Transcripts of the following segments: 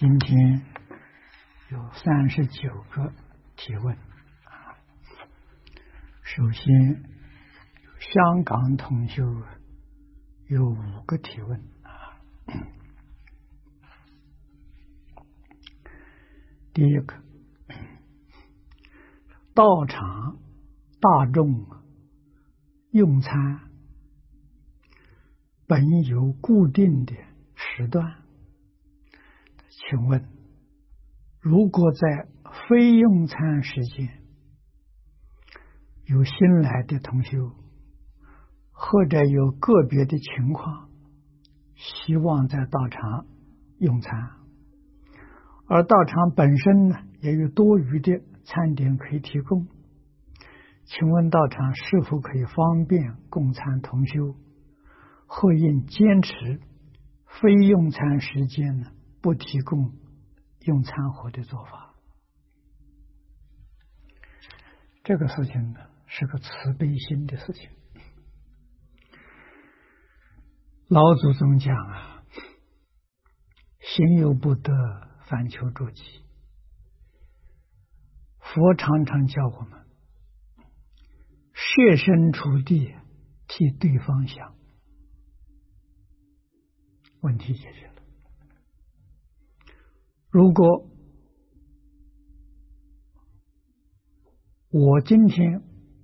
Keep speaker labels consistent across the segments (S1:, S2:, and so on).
S1: 今天有39个提问。首先，香港同修有5个提问。第一个，道场大众用餐本有固定的时段，请问，如果在非用餐时间有新来的同修，或者有个别的情况希望在道场用餐，而道场本身呢也有多余的餐点可以提供，请问道场是否可以方便供餐同修，或应坚持非用餐时间呢不提供用餐盒的做法？这个事情呢是个慈悲心的事情。老祖宗讲啊，行有不得，反求诸己。佛常常教我们设身处地替对方想，问题解决了。如果我今天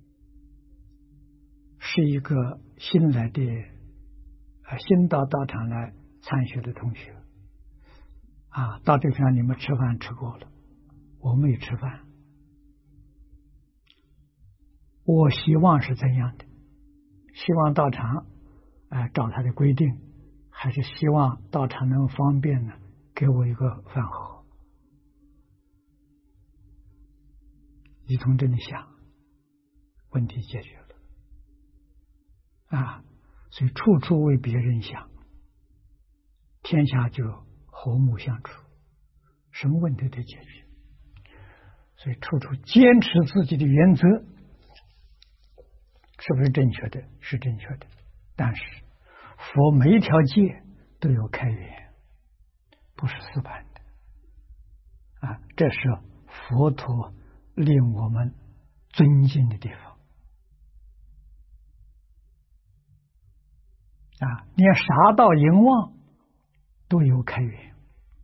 S1: 是一个新来的新到道场来参学的同学到这边你们吃饭吃过了，我没有吃饭，我希望是怎样的？希望道场照他的规定，还是希望道场能方便呢给我一个饭盒？你从这里想，问题解决了所以处处为别人想，天下就和睦相处，什么问题都解决。所以处处坚持自己的原则，是不是正确的？是正确的。但是佛每一条戒都有开源，不是死板的这是佛陀令我们尊敬的地方连杀盗淫妄都有开源。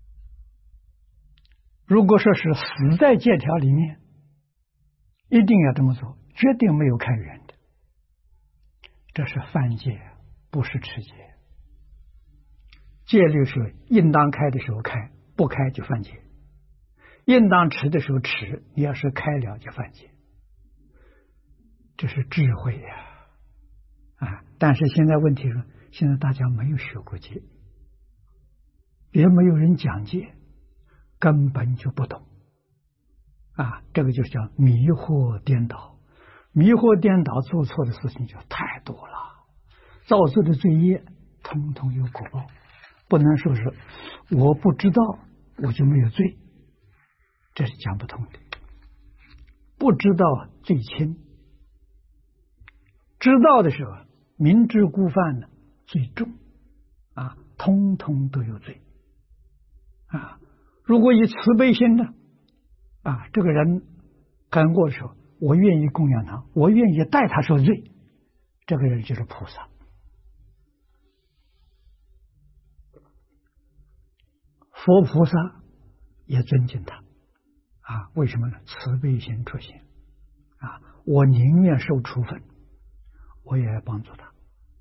S1: 如果说是死在戒条里面，一定要这么做，绝对没有开源的，这是犯戒，不是持戒。戒律是应当开的时候开，不开就犯戒；应当持的时候持，你要是开了就犯戒。这是智慧但是现在问题是，现在大家没有学过戒，也没有人讲戒，根本就不懂这个就叫迷惑颠倒。迷惑颠倒做错的事情就太多了，造作的罪业统统有果报，不能说是我不知道我就没有罪，这是讲不通的。不知道罪轻，知道的时候明知故犯呢罪重通通都有罪如果以慈悲心呢这个人跟过的时候，我愿意供养他，我愿意代他受罪，这个人就是菩萨。佛菩萨也尊敬他为什么呢？慈悲心出现我宁愿受处分，我也要帮助他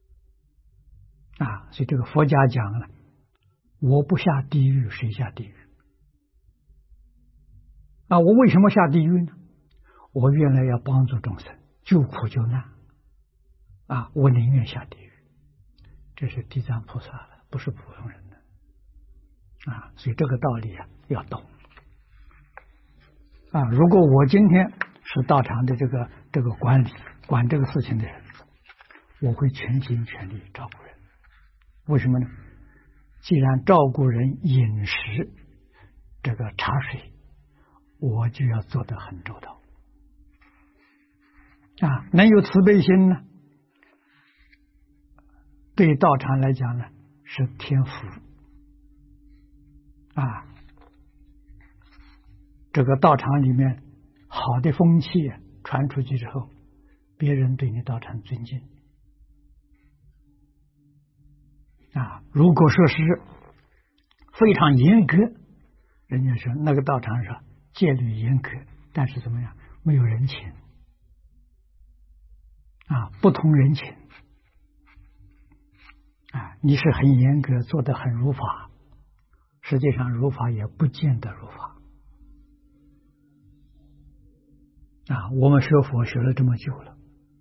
S1: 所以这个佛家讲了，我不下地狱谁下地狱我为什么下地狱呢？我原来要帮助众生救苦救难我宁愿下地狱。这是地藏菩萨的，不是普通人的所以这个道理要懂如果我今天是道场的这个管理管这个事情的人，我会全心全力照顾人。为什么呢？既然照顾人饮食这个茶水，我就要做得很周到能有慈悲心呢，对道场来讲呢是天福这个道场里面好的风气传出去之后，别人对你道场尊敬啊。如果说是非常严格，人家说那个道场上戒律严格，但是怎么样，没有人情啊，不通人情啊。你是很严格，做得很如法，实际上如法也不见得如法啊。我们学佛学了这么久了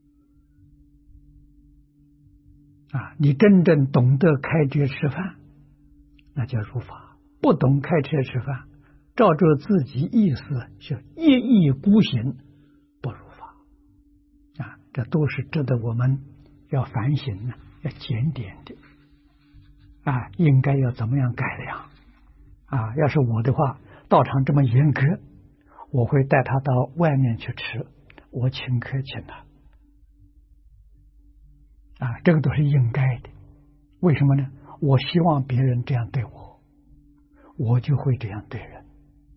S1: 啊，你真正懂得开车吃饭，那叫如法；不懂开车吃饭，照着自己意思就一意孤行，不如法啊。这都是值得我们要反省的，要检点的啊。应该要怎么样改良啊？要是我的话，道场这么严格，我会带他到外面去吃，我请客请他啊，这个都是应该的。为什么呢？我希望别人这样对我，我就会这样对人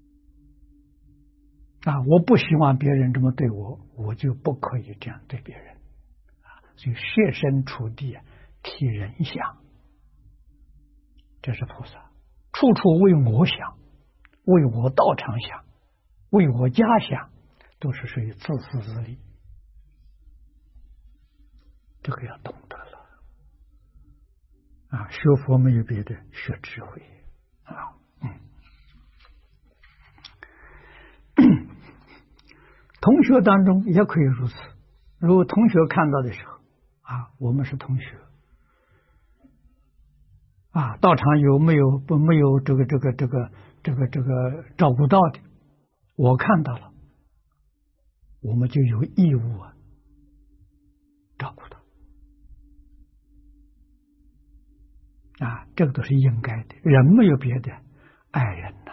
S1: 啊。我不希望别人这么对我，我就不可以这样对别人啊。所以设身处地替人想，这是菩萨，处处为我想，为我道场想，为我家想，都是属于自私自利。这个要懂得了啊！学佛没有别的，学智慧啊。同学当中也可以如此。如果同学看到的时候啊，我们是同学啊，道场有没有这个照顾到的，我看到了，我们就有义务照顾他啊，这个都是应该的。人没有别的，爱人呐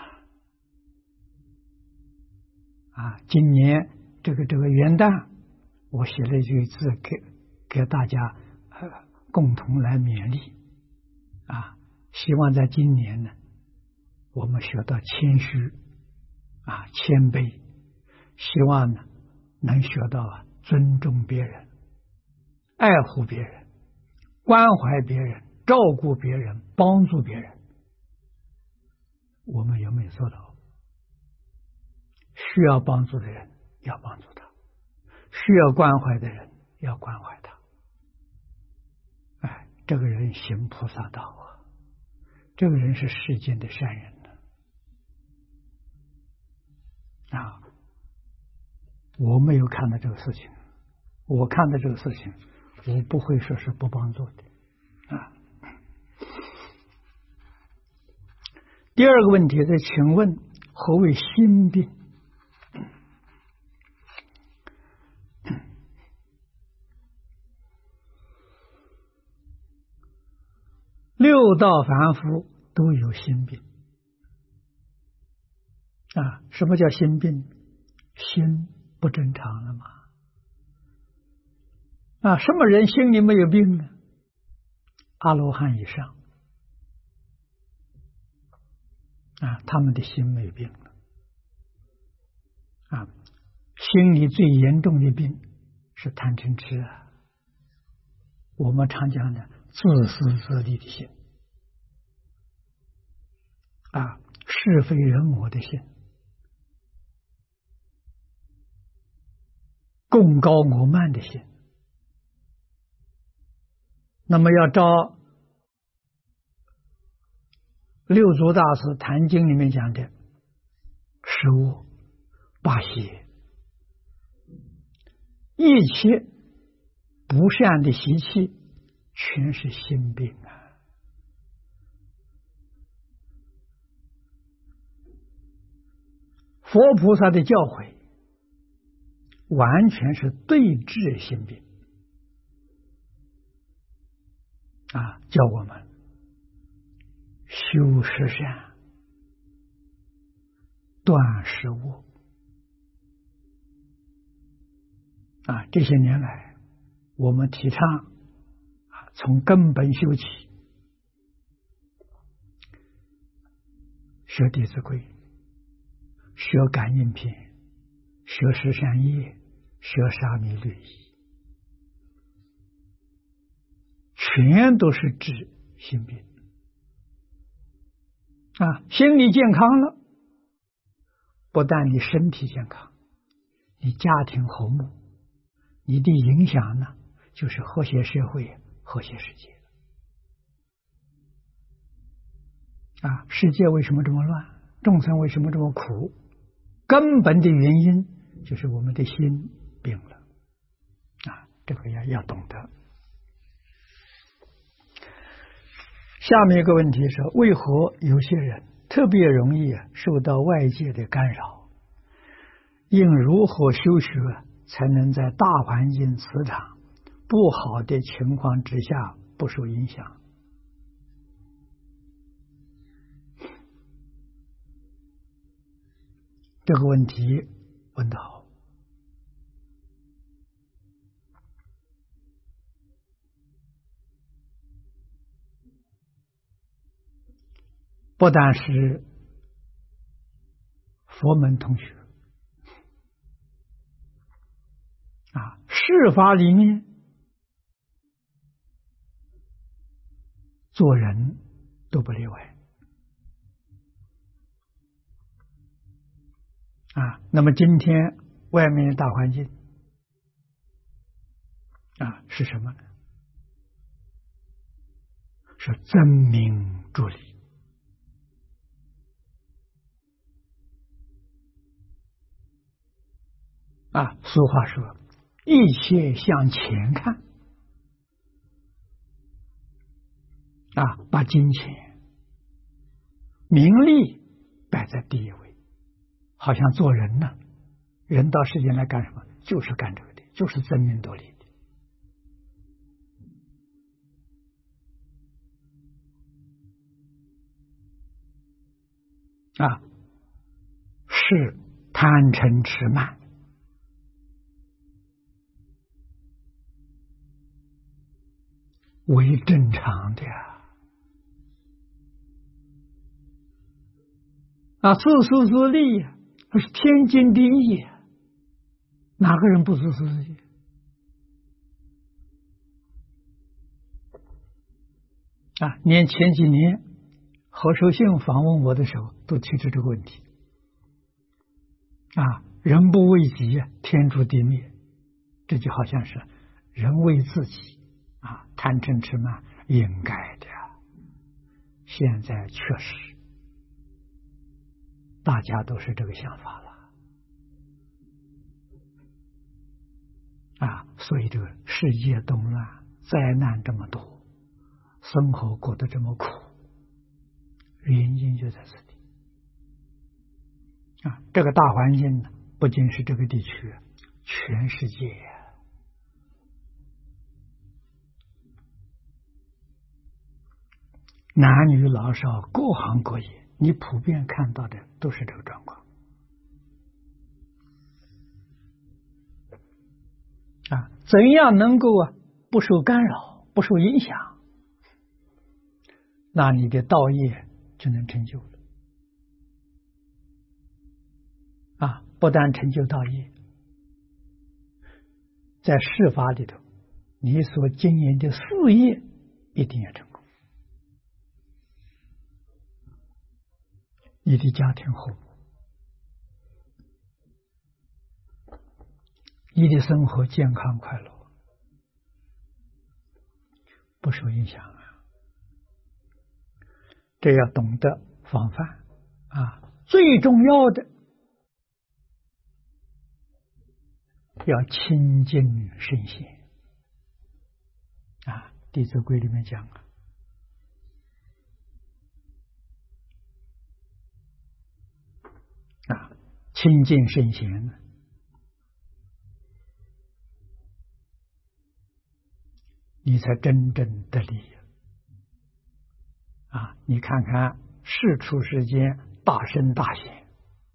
S1: 啊。今年这个元旦，我写了一句字给大家共同来勉励啊。希望在今年呢，我们学到谦虚啊，谦卑，希望呢能学到尊重别人，爱护别人，关怀别人，照顾别人，帮助别人。我们有没有做到？需要帮助的人要帮助他，需要关怀的人要关怀他。哎，这个人行菩萨道啊，这个人是世间的善人啊。我没有看到这个事情，我看到这个事情，我不会说是不帮助的啊。第二个问题是，请问何谓心病？六道凡夫都有心病啊。什么叫心病？心不正常了吗？啊，什么人心里没有病呢？阿罗汉以上啊，他们的心没有病了啊。心里最严重的病是贪嗔痴啊，我们常讲的自私自利的心啊，是非人我的心，贡高我慢的心。那么要照六祖大师坛经里面讲的十恶八邪，一切不善的习气全是心病啊。佛菩萨的教诲完全是对治心病啊，教我们修十善，断十恶啊。这些年来，我们提倡啊，从根本修起，学《弟子规》， 学感应篇，学十善业，学沙弥律仪，全都是治心病。心理健康了，不但你身体健康，你家庭和睦，你的影响呢，就是和谐社会、和谐世界。世界为什么这么乱？众生为什么这么苦？根本的原因就是我们的心病了。这个要懂得。下面一个问题是：为何有些人特别容易受到外界的干扰？应如何修学才能在大环境磁场不好的情况之下不受影响？这个问题问得好。不但是佛门同学世法里面做人都不例外那么今天外面的大环境是什么呢？是真明助理俗话说，一切向前看把金钱、名利摆在第一位，好像做人呢，人到世间来干什么？就是干这个的，就是争名夺利的是贪嗔痴慢。为正常的自私自利那是天经地义哪个人不自私自利？连前几年何寿幸访问我的时候都提出这个问题人不为己天诛地灭，这就好像是人为自己贪嗔痴慢应该的。现在确实大家都是这个想法了所以这个世界动乱，灾难这么多，生活过得这么苦，原因就在这里这个大环境呢，不仅是这个地区，全世界男女老少各行各业，你普遍看到的都是这个状况怎样能够不受干扰，不受影响？那你的道业就能成就了不但成就道业，在世法里头，你所经营的事业一定要成功，你的家庭和睦，你的生活健康快乐，不受影响这要懂得防范最重要的要清净圣贤弟子规里面讲清净圣贤你才真正得利你看看世出世间大圣大贤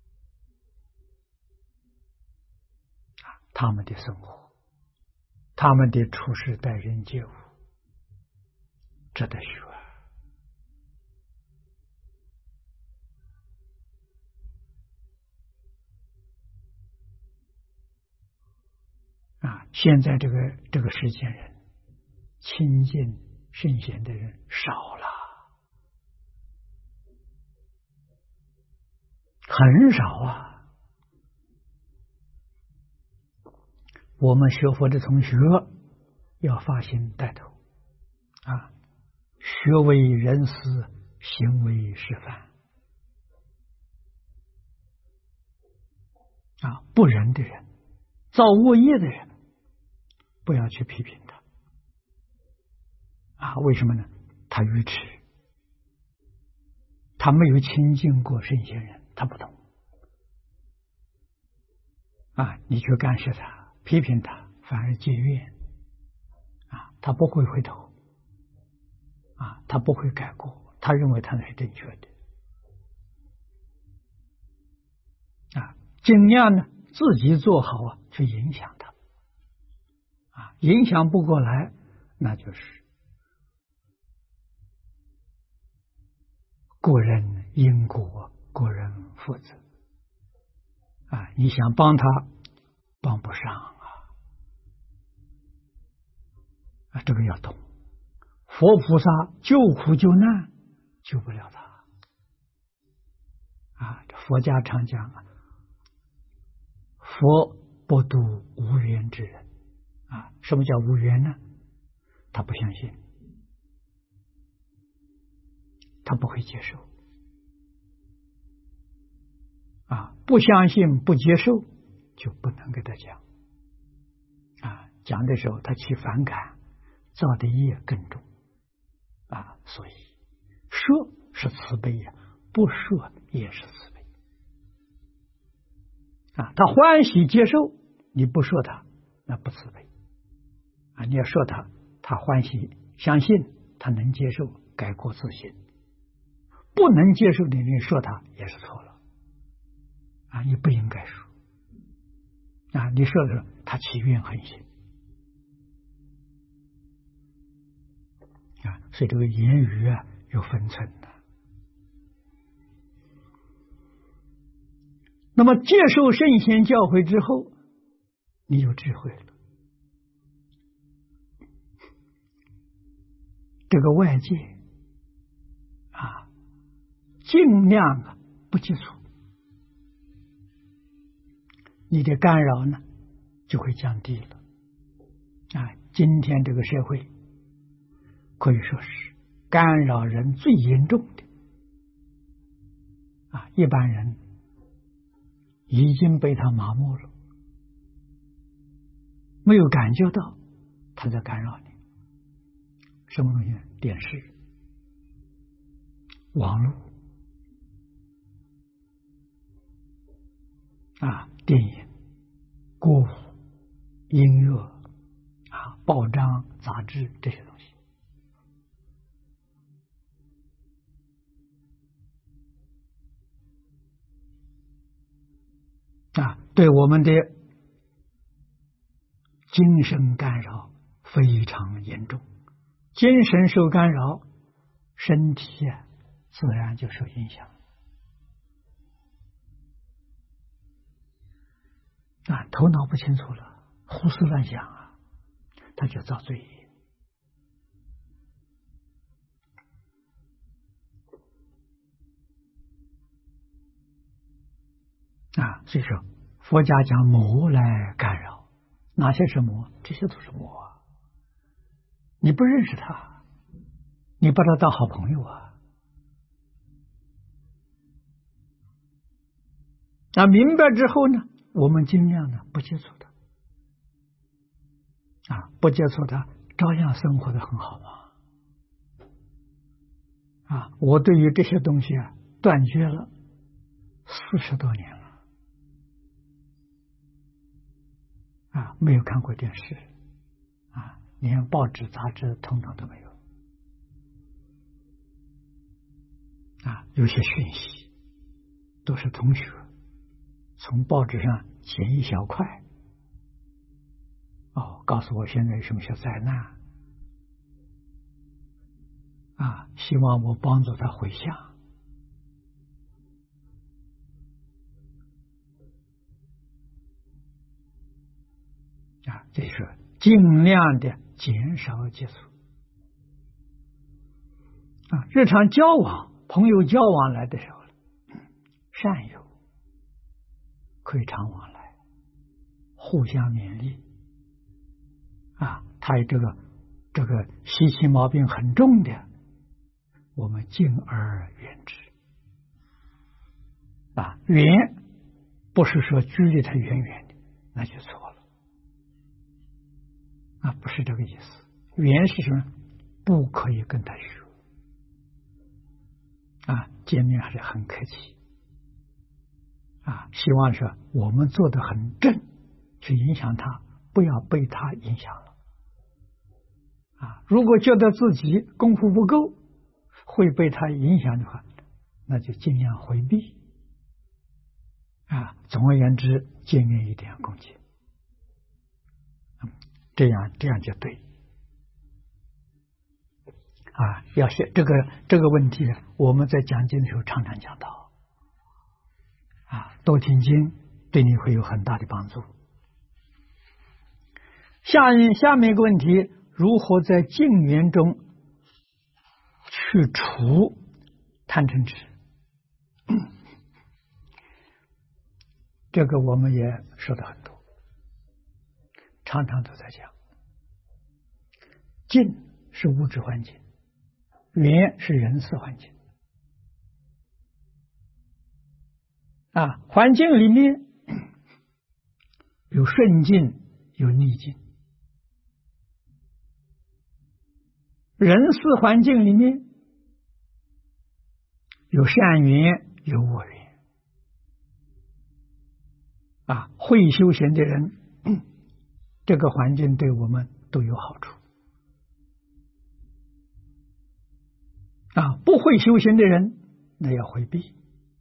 S1: 他们的生活，他们的处事待人接物值得学现在这个世间人亲近圣贤的人少了，很少啊。我们学佛的同学要发心带头啊，学为人师，行为示范啊，不仁的人，造恶业的人，不要去批评他啊。为什么呢？他愚痴，他没有亲近过圣贤人，他不懂啊。你去干涉他，批评他，反而结怨啊，他不会回头啊，他不会改过，他认为他是正确的啊。尽量呢自己做好啊，去影响他啊，影响不过来，那就是个人因果，个人负责啊。你想帮他，帮不上啊，这个要懂。佛菩萨救苦救难，救不了他啊。佛家常讲啊，佛不度无缘之人啊。什么叫无缘呢？他不相信，他不会接受啊。不相信不接受，就不能给他讲啊。讲的时候他起反感，造的业更重啊。所以说是慈悲呀，不说也是慈悲啊。他欢喜接受，你不说他，那不慈悲啊。你要说他，他欢喜相信，他能接受，改过自新。不能接受的，你说他也是错了啊。你不应该说啊。你说的时候，他起怨恨心啊。所以这个言语啊有分寸的。那么接受圣贤教诲之后，你有智慧了，这个外界啊，尽量啊不接触，你的干扰呢就会降低了啊。今天这个社会可以说是干扰人最严重的啊。一般人已经被他麻木了，没有感觉到他在干扰你。什么东西？电视、网络啊，电影、歌舞、音乐啊，报章、杂志这些东西啊，对我们的精神干扰非常严重。精神受干扰，身体啊自然就受影响啊。头脑不清楚了，胡思乱想啊，他就造罪业啊。所以说佛家讲魔来干扰，哪些是魔？这些都是魔啊。你不认识他，你把他当好朋友啊。那明白之后呢，我们尽量呢不接触他啊，不接触他，照样生活的很好嘛啊。我对于这些东西啊断绝了40多年了啊，没有看过电视啊，连报纸杂志统统都没有啊。有些讯息都是同学从报纸上剪一小块告诉我现在有什么小灾难啊，希望我帮助他回向就是尽量的减少接触。日常交往，朋友交往来的时候，善友可以常往来，互相勉励。他有这个习气毛病很重的，我们敬而远之。远不是说距离他远远的，那就错了。不是这个意思。远是什么？不可以跟他学。见面还是很客气。希望说我们做得很正，去影响他，不要被他影响了。如果觉得自己功夫不够，会被他影响的话，那就尽量回避。总而言之，见面一定要恭敬。这样就对。要学这个问题，我们在讲经的时候常常讲到。多听经对你会有很大的帮助。下面一个问题，如何在静缘中去除贪嗔痴？这个我们也说的很多，常常都在讲。静是物质环境，缘是人事环境。环境里面有顺境，有逆境。人事环境里面有善缘，有恶缘。会修行的人，这个环境对我们都有好处。不会修行的人，那要回避。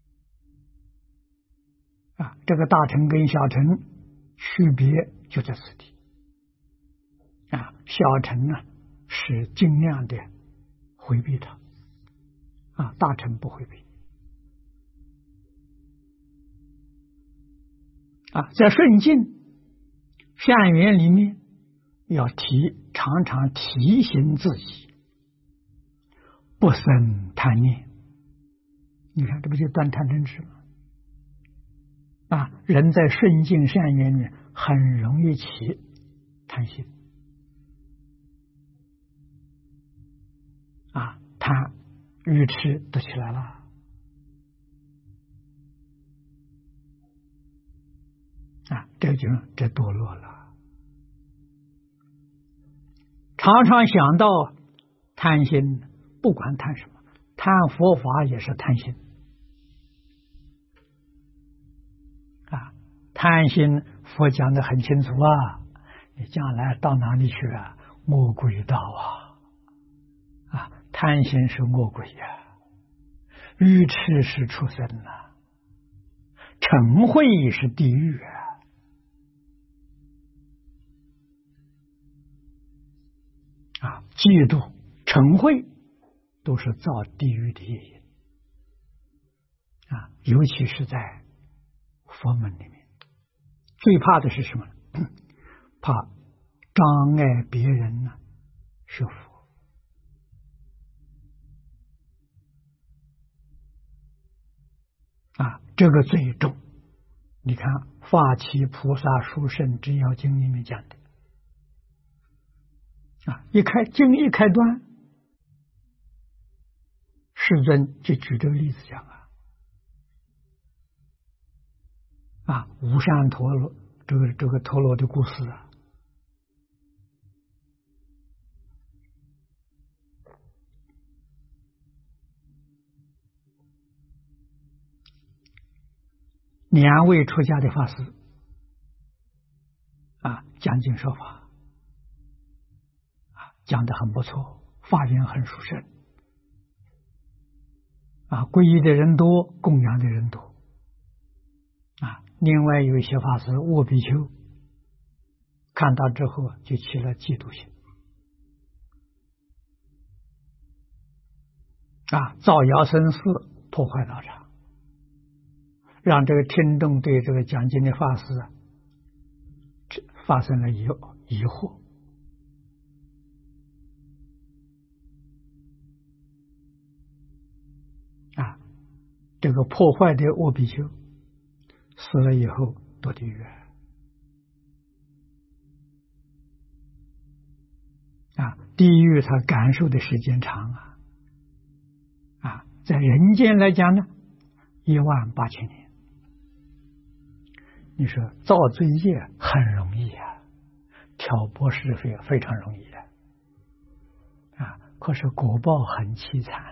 S1: 这个大乘跟小乘区别就在此地。小乘呢是尽量的回避它，大乘不回避。在顺境善缘里面，要常常提醒自己，不生贪念。你看，这不就断贪嗔痴吗？人在顺境善缘里面很容易起贪心。贪愚痴都起来了。这堕落了。常常想到贪心，不管贪什么，贪佛法也是贪心。贪心佛讲得很清楚你将来到哪里去魔鬼道贪心是魔鬼愚痴是畜生嗔恚是地狱嫉妒嗔恚都是造地狱的业因尤其是在佛门里面，最怕的是什么？怕障碍别人学佛。这个最重。你看《法起菩萨殊胜之要经》里面讲的经一开端，世尊就举这个例子讲无上陀罗这个陀罗的故事2位出家的法师讲经说法讲得很不错，法缘很殊胜皈依的人多，供养的人多另外有一些法师卧比丘看到之后就起了嫉妒心造谣生事，破坏道场，让这个听众对这个讲经的法师发生了疑惑。这个破坏的阿比丘死了以后堕地狱地狱他感受的时间长在人间来讲呢，18000年。你说造罪业很容易挑拨是非非常容易可是果报很凄惨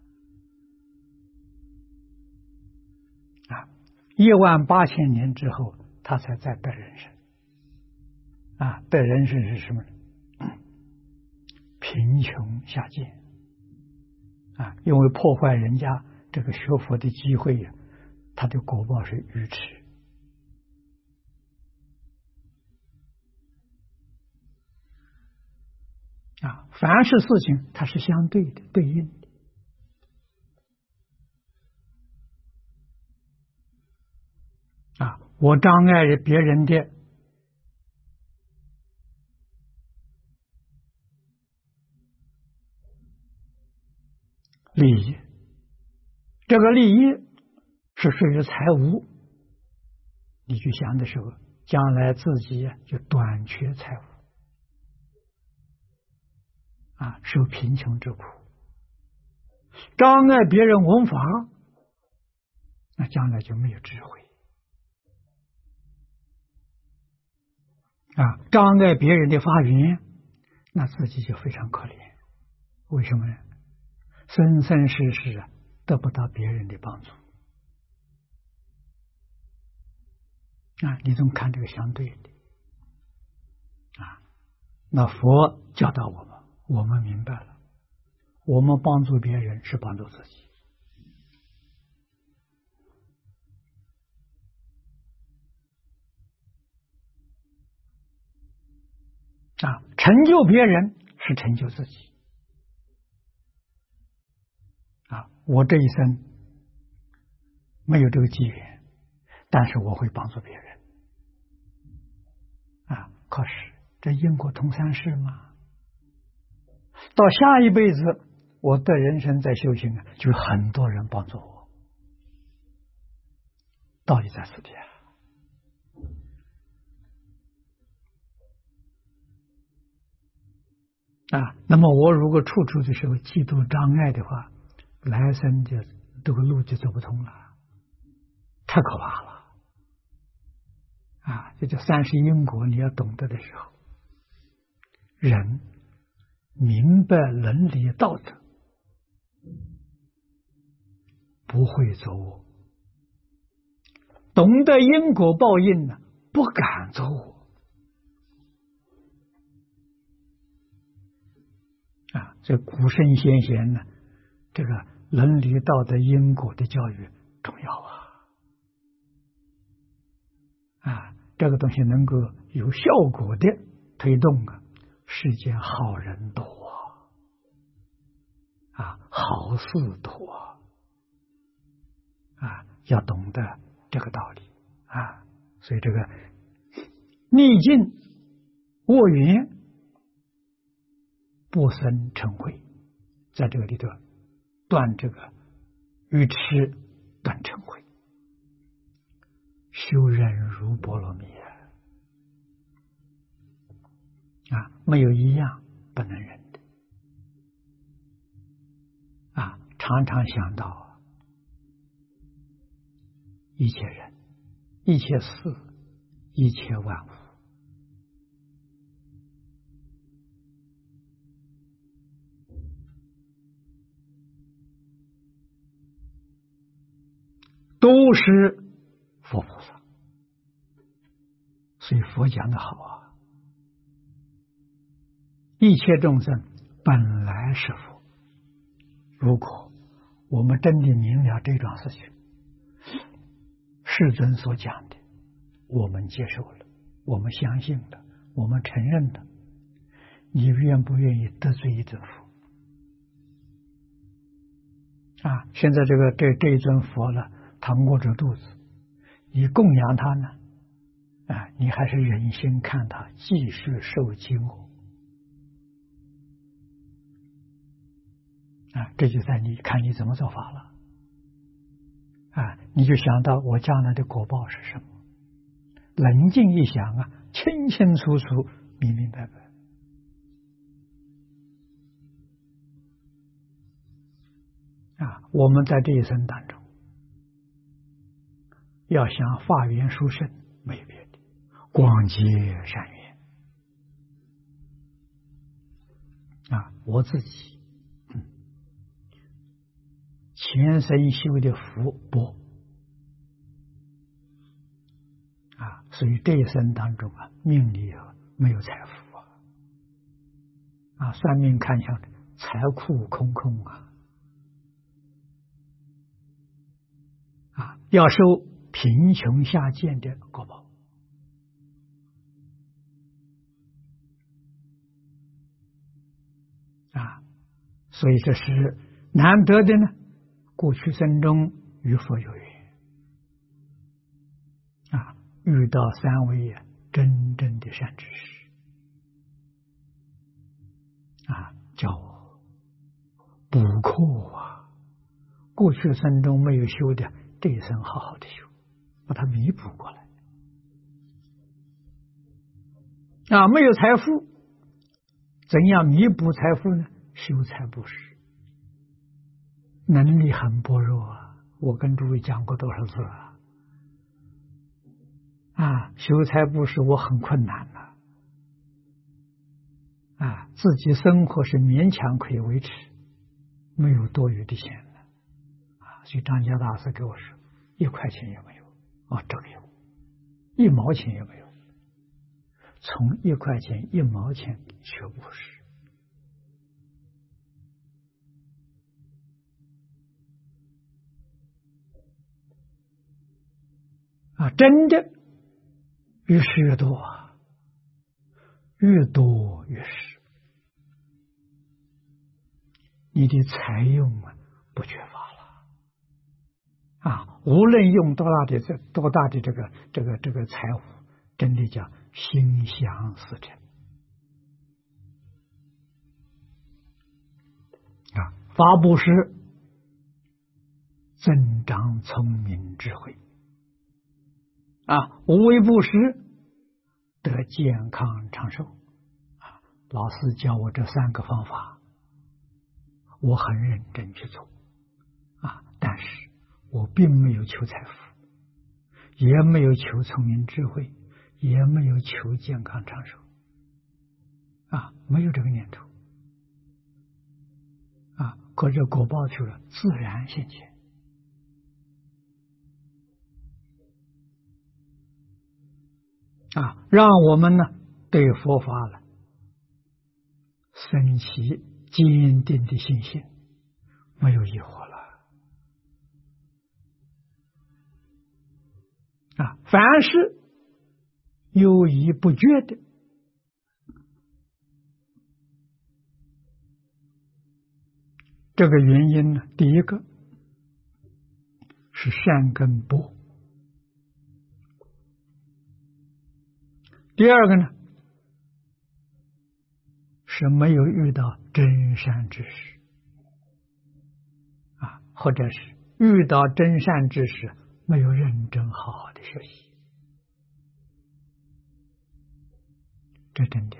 S1: 18000年之后，他才再得人生得人生是什么？贫穷下贱因为破坏人家这个学佛的机会他的果报是愚痴凡是事情它是相对的对应的我障碍别人的利益，这个利益是属于财物，你去想的时候，将来自己就短缺财物受贫穷之苦。障碍别人闻法，那将来就没有智慧障碍别人的发源，那自己就非常可怜。为什么呢？生生世世得不到别人的帮助你总看这个相对的那佛教导我们，我们明白了，我们帮助别人是帮助自己成就别人是成就自己我这一生没有这个机缘，但是我会帮助别人可是这因果通三世嘛，到下一辈子我的人生在修行就很多人帮助我，道理在此地那么我如果处处的时候嫉妒障碍的话，来生就这个路就走不通了，太可怕了这叫三世因果，你要懂得的时候，人明白伦理道德，不会走我；懂得因果报应呢，不敢走我所以古圣先贤呢，这个伦理道德因果的教育重要这个东西能够有效果的推动世间好人多好事多要懂得这个道理所以这个逆境恶缘不生嗔恚，在这个里头断这个愚痴，断嗔恚，修忍如波罗蜜没有一样不能忍的常常想到一切人、一切事、一切万物都是佛菩萨，所以佛讲的好一切众生本来是佛。如果我们真的明了这桩事情，世尊所讲的，我们接受了，我们相信了，我们承认了，你愿不愿意得罪一尊佛？现在这一尊佛了，他饿着肚子，你供养他呢， 你还是忍心看他继续受饥饿这就在你看你怎么做法了你就想到我将来的果报是什么，冷静一想清清楚楚，明明白白我们在这一生当中要想法缘殊胜，没有别的，广结善缘我自己前生修的福薄所以这一生当中命里没有财富算命看向财库空空要受贫穷下贱的果报所以这是难得的呢。过去生中与佛有缘遇到三位真正的善知识叫我补课过去生中没有修的，这一生好好的修，把它弥补过来没有财富，怎样弥补财富呢？修财布施，能力很薄弱我跟诸位讲过多少次修财布施我很困难自己生活是勉强可以维持，没有多余的钱所以张家大师给我说1块钱也没有这个有1毛钱也没有，从1块钱1毛钱学布施真的越施越多越多越是你的财用不缺乏了无论用多大的这个财物，真的叫心想事成发布施增长聪明智慧无为布施得健康长寿老师教我这3个方法，我很认真去做但是我并没有求财富，也没有求聪明智慧，也没有求健康长寿没有这个念头可这果报去了，自然现前让我们呢对佛法了升起坚定的信心，没有疑惑了凡是犹疑不决的，这个原因呢，第一个是善根薄，第二个呢是没有遇到真善知识或者是遇到真善知识没有认真好好的学习，这真的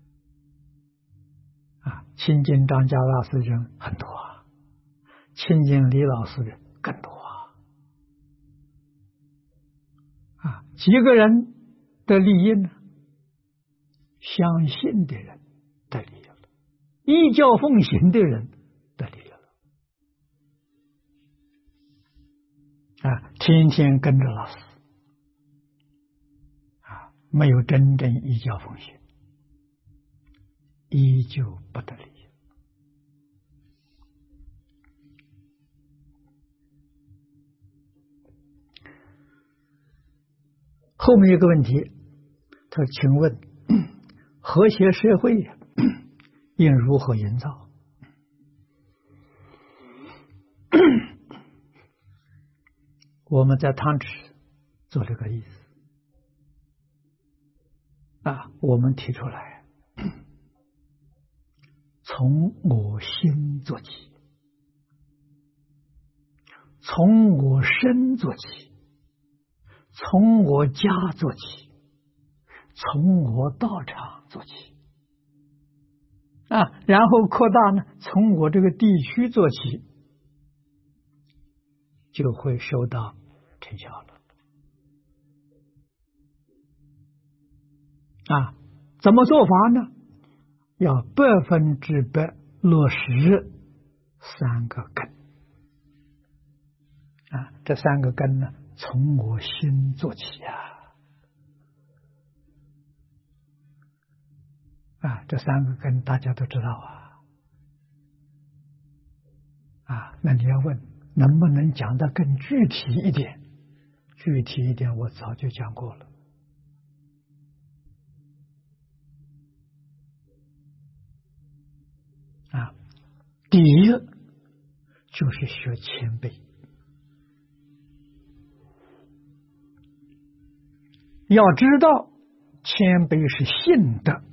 S1: 亲近张家大师人很多亲近李老师人更多几个人的利益呢？相信的人得利益了，依教奉行的人得利益了天天跟着老师没有真正依教奉行，依旧不得利益。后面一个问题，他说请问和谐社会应如何营造？我们在汤池做这个意思我们提出来，从我心做起，从我身做起，从我家做起，从我道场做起，然后扩大呢，从我这个地区做起，就会收到成效了。怎么做法呢？要100%落实3个根。这3个根呢，从我心做起这3个根大家都知道那你要问能不能讲得更具体一点？具体一点我早就讲过了。第一个就是学谦卑，要知道谦卑是信德，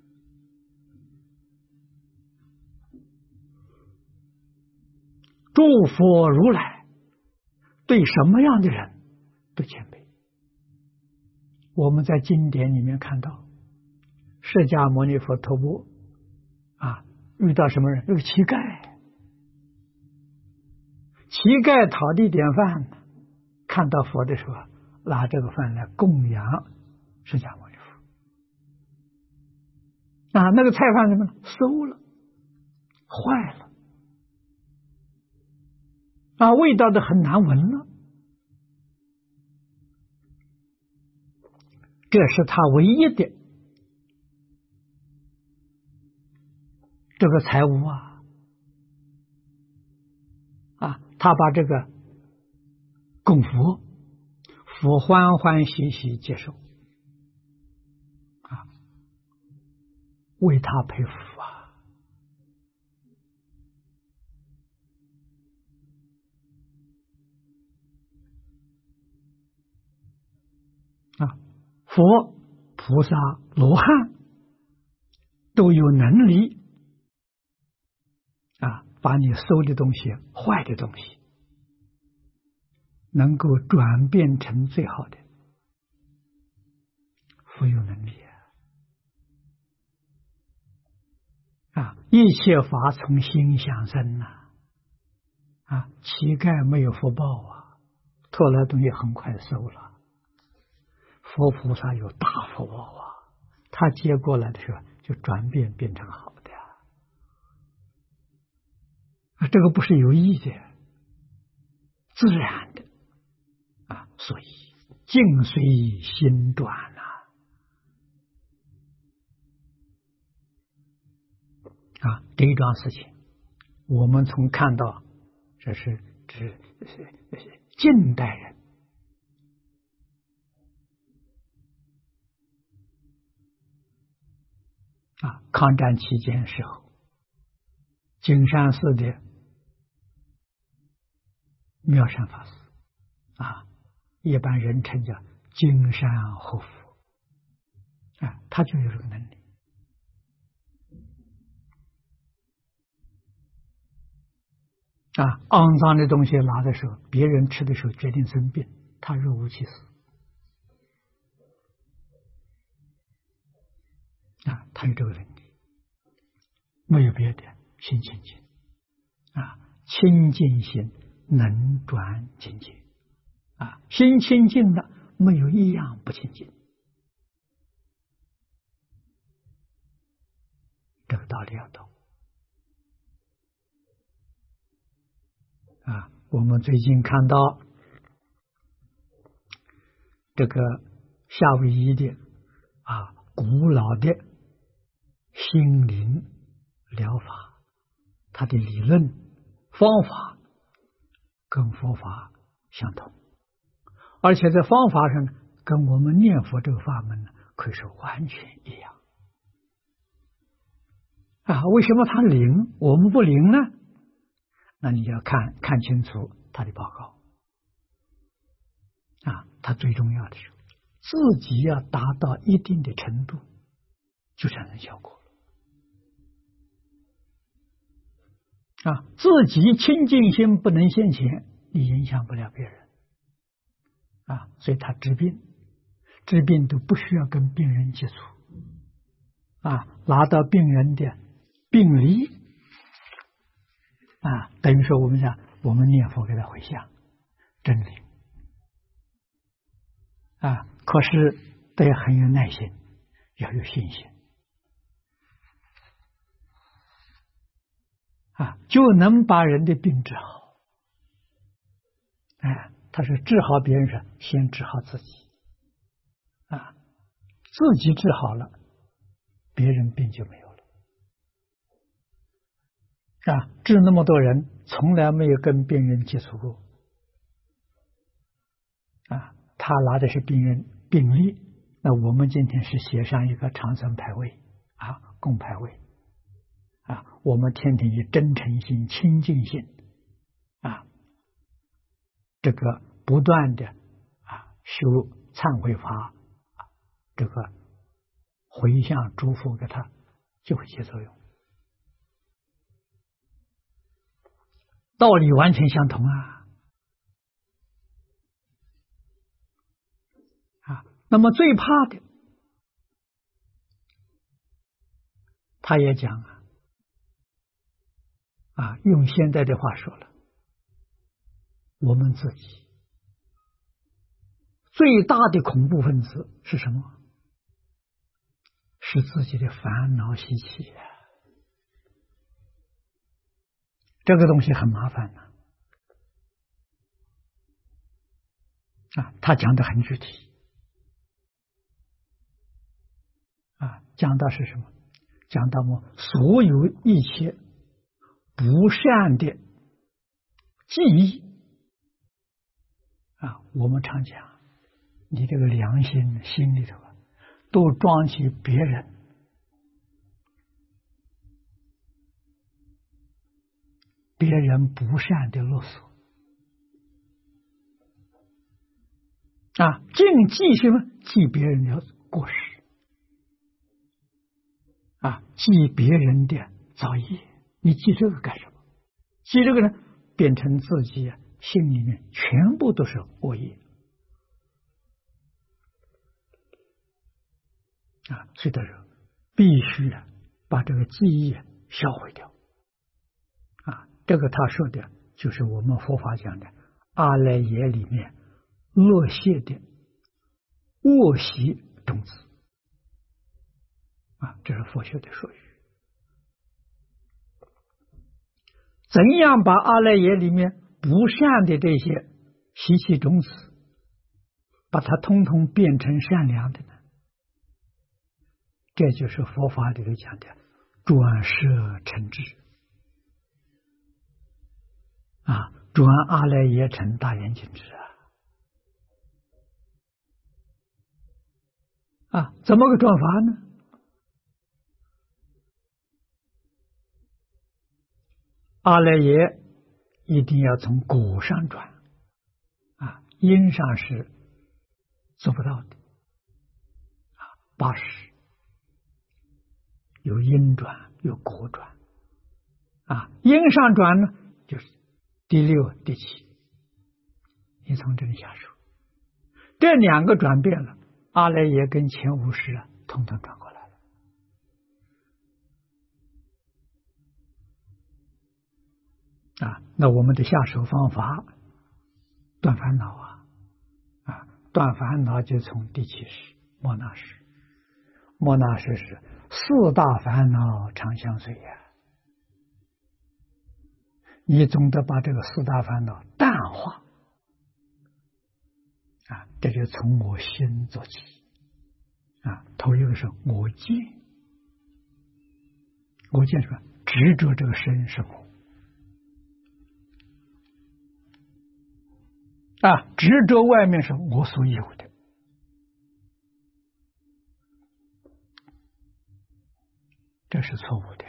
S1: 诸佛如来对什么样的人都谦卑。我们在经典里面看到，释迦牟尼佛托钵遇到什么人？有个乞丐，乞丐讨地点饭，看到佛的时候，拿这个饭来供养释迦牟尼佛。那个菜饭怎么馊了，坏了，味道都很难闻了。这是他唯一的这个财物他把这个供佛，佛欢欢喜喜接受，为他佩服佛、菩萨、罗汉都有能力把你馊的东西、坏的东西能够转变成最好的，佛有能力一切法从心想生乞丐没有福报偷来东西很快馊了，佛菩萨有大福报他接过来的时候就转变变成好的这个不是有意的，自然的所以境随心转这一桩事情我们从看到这是近代人抗战期间时候，金山寺的妙善法师一般人称叫金山活佛他就有这个能力肮脏的东西拿的时候，别人吃的时候决定生病，他若无其事他有这个能力，没有别的，心清净清净心能转境界心清净的没有一样不清净，这个道理要懂我们最近看到这个夏威夷的古老的心灵疗法，它的理论方法跟佛法相同，而且在方法上跟我们念佛这个法门可以说完全一样为什么它灵我们不灵呢？那你要看清楚他的报告他最重要的是自己要达到一定的程度，就产生效果了。啊，自己清净心不能现前，你影响不了别人。啊，所以他治病都不需要跟病人接触。啊，拿到病人的病历，啊，等于说我们念佛给他回向真理。啊，可是得很有耐心，要有信心，啊，就能把人的病治好。哎，他是治好别人是先治好自己，啊，自己治好了，别人病就没有了。啊，治那么多人，从来没有跟病人接触过。啊，他拿的是病人病历，那我们今天是写上一个长生牌位，啊，供牌位，啊，我们天天以真诚心、清净心，啊，这个不断的修忏悔法，这个回向祝福给他，就会起作用。道理完全相同啊。那么最怕的，他也讲用现在的话说了，我们自己最大的恐怖分子是什么？是自己的烦恼习气啊，这个东西很麻烦的他讲的很具体。讲到是什么？讲到我所有一切不善的记忆我们常讲，你这个良心心里头都装起别人不善的勒索净记什么？记别人的过失记别人的造业，你记这个干什么？记这个呢，变成自己心里面全部都是恶业所以他说必须把这个记忆销毁掉这个他说的就是我们佛法讲的阿赖耶里面恶业的恶习种子这是佛学的术语。怎样把阿赖耶里面不善的这些习气种子把它通通变成善良的呢？这就是佛法里头讲的转摄成智转阿赖耶成大圆镜智怎么个转法呢？阿赖耶一定要从果上转因上是做不到的80有因转有果转因上转呢就是第6第7，你从这里下手，这2个转变了，阿赖耶跟前50统统转过来了那我们的下手方法断烦恼断烦恼就从第70莫那识。莫那识是4大烦恼常相随你总得把这个4大烦恼淡化这就从我心做起头一个是我见，我见什么？执着这个身是我执着外面是我所有的，这是错误的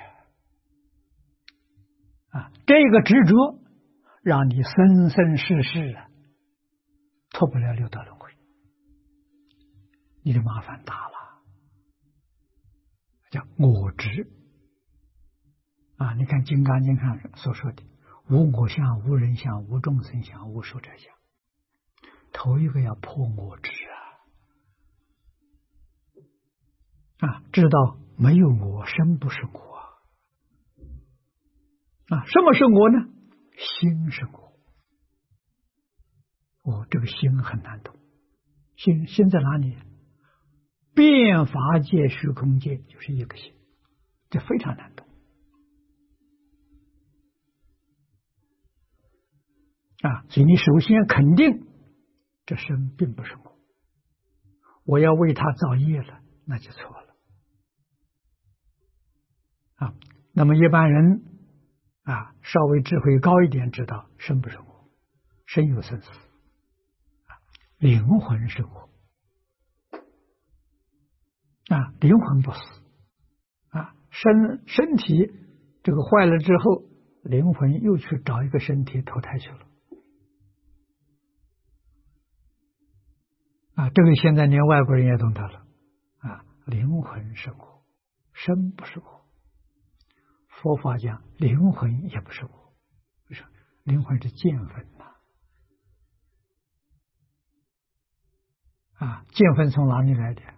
S1: 这个执着让你生生世世脱不了六道轮回你的麻烦大了，叫我执啊！你看《金刚经》上所说的“无我相、无人相、无众生相、无寿者相”，头一个要破我执啊！知道没有我，身不是我啊！什么是我呢？心是我。这个心很难懂，心在哪里？变法界、虚空界就是一个心，这非常难懂啊！所以你首先肯定这身并不是我要为他造业了，那就错了啊！那么一般人啊，稍微智慧高一点，知道身不是我，身有生死，灵魂是我啊，灵魂不死啊，身体这个坏了之后，灵魂又去找一个身体投胎去了啊，这个现在连外国人也懂得了啊，灵魂是我，身不是我。佛法讲灵魂也不是我，为什么？灵魂是见分啊，见分从哪里来的？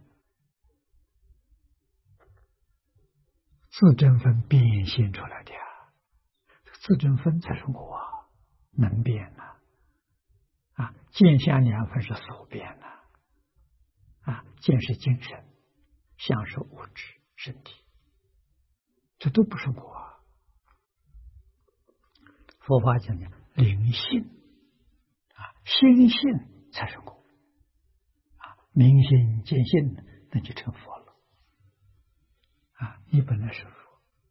S1: 自证分变现出来的呀，自证分才是我能变啊，见相两分是所变啊，见是精神，相是物质身体，这都不是我佛法讲的灵性啊，心性才是我明心见性，那就成佛了啊！你本来是佛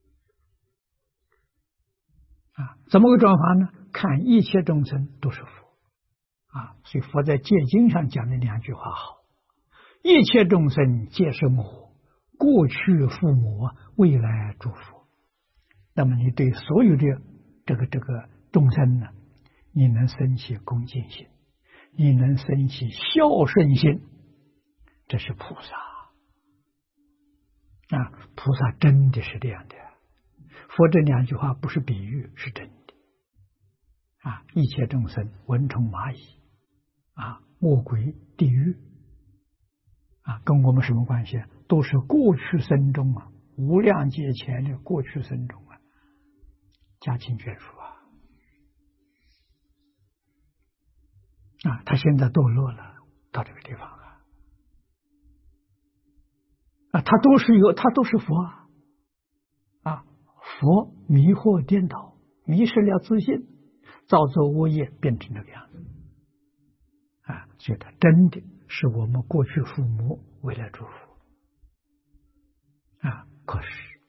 S1: 啊，怎么个转法呢？看一切众生都是佛啊！所以佛在戒经上讲的两句话好：一切众生皆是我，过去父母，未来诸佛。那么你对所有的这个众生呢，你能生起恭敬心，你能生起孝顺心，这是菩萨啊！菩萨真的是这样的。佛这两句话不是比喻，是真的啊！一切众生，蚊虫蚂蚁啊，恶鬼地狱啊，跟我们什么关系？都是过去生中无量劫前的过去生中家亲眷属啊，他现在堕落了，到这个地方他都是佛啊，佛迷惑颠倒，迷失了自信，造作恶业，变成这个样子啊，所以他真的是我们过去父母，未来诸佛啊。可是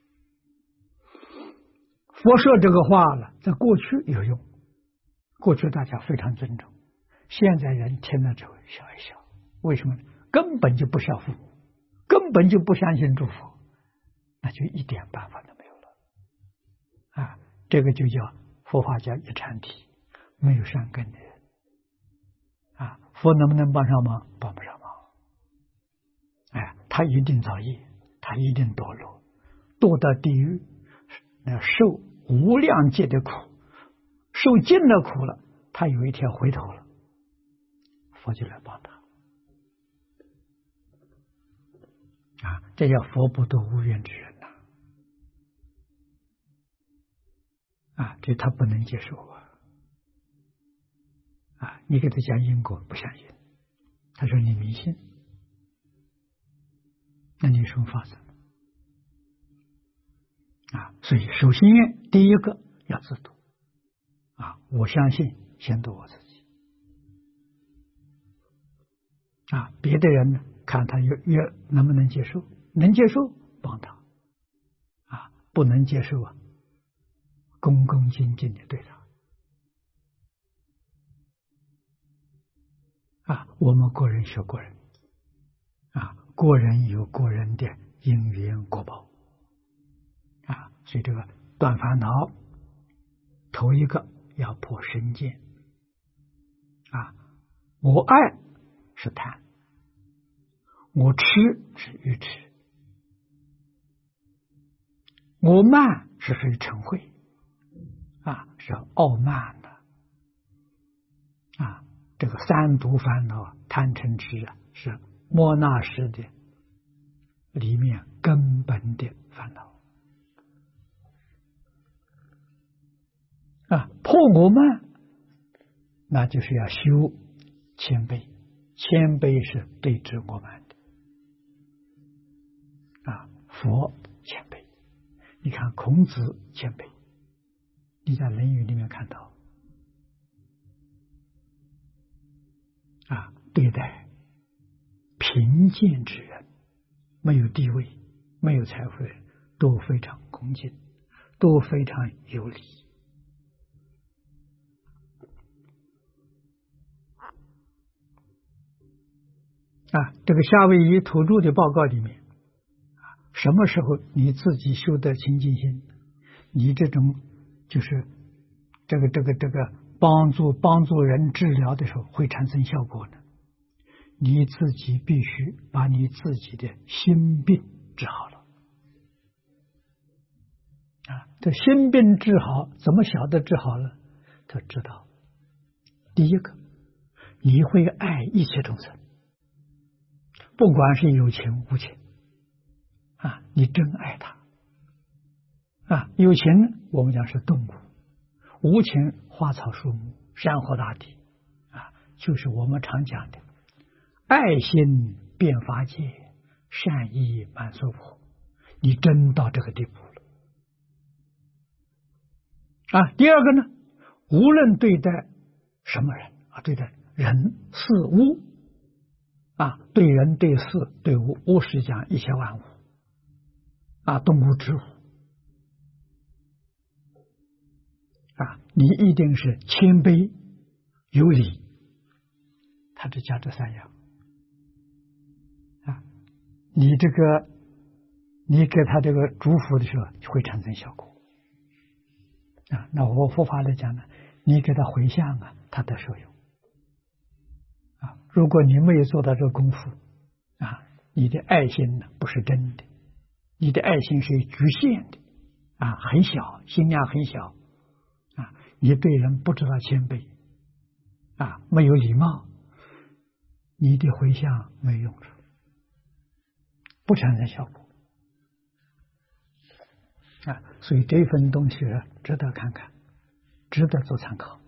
S1: 佛说这个话了，在过去有用，过去大家非常尊重，现在人听了之后笑一笑，为什么呢？根本就不孝父母，根本就不相信诸佛，那就一点办法都没有了啊！这个就叫佛法叫一禅体，没有善根的人啊，佛能不能帮上忙？帮不上忙。他一定造业，他一定堕落，堕到地狱，受无量劫的苦，受尽了苦了，他有一天回头了，佛就来帮他啊！这叫佛不度无缘之人这他不能接受你给他讲因果不相信，他说你迷信，那你有什么法子所以首先第一个要自度我相信先度我自己别的人呢，看他越能不能接受，能接受帮他不能接受恭恭敬敬的对他我们个人学个人个人有个人的因缘果报所以这个断烦恼头一个要破身见我爱是贪， 我痴是愚痴，我慢是属于嗔恚是傲慢的这个三毒烦恼贪嗔痴是莫那识的里面根本的烦恼破我慢，那就是要修谦卑，谦卑是对治我慢的佛谦卑。你看孔子谦卑，你在《论语》里面看到对待贫贱之人，没有地位没有财富的人都非常恭敬，都非常有礼这个夏威夷土著的报告里面，什么时候你自己修得清净心，你这种就是这个帮助人治疗的时候会产生效果呢？你自己必须把你自己的心病治好了这心病治好，怎么晓得治好了？他知道，第一个，你会爱一切众生，不管是有情无情你真爱他有情我们讲是动物，无情花草树木山河大地就是我们常讲的爱心遍法界，善意满娑婆，你真到这个地步了第二个呢，无论对待什么人对待人事物对人对事对物，物是讲一切万物动物植物你一定是谦卑有礼，他只讲这三样你给他这个祝福的时候会产生效果那我佛法来讲呢，你给他回向他得受用如果你没有做到这个功夫你的爱心呢不是真的，你的爱心是局限的很小，心量很小你对人不知道谦卑没有礼貌，你的回向没有用处，不产生效果所以这份东西值得看看，值得做参考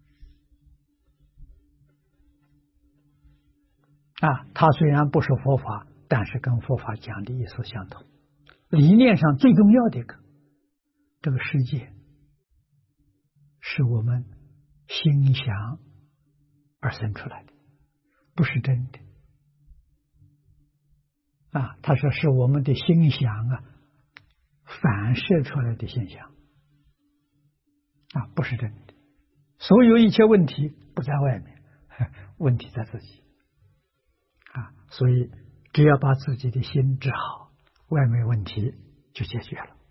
S1: 它虽然不是佛法，但是跟佛法讲的意思相同。理念上最重要的一个，这个世界是我们心想而生出来的，不是真的他说是我们的心想反射出来的现象不是真的。所有一切问题不在外面，问题在自己所以只要把自己的心治好，外面问题就解决了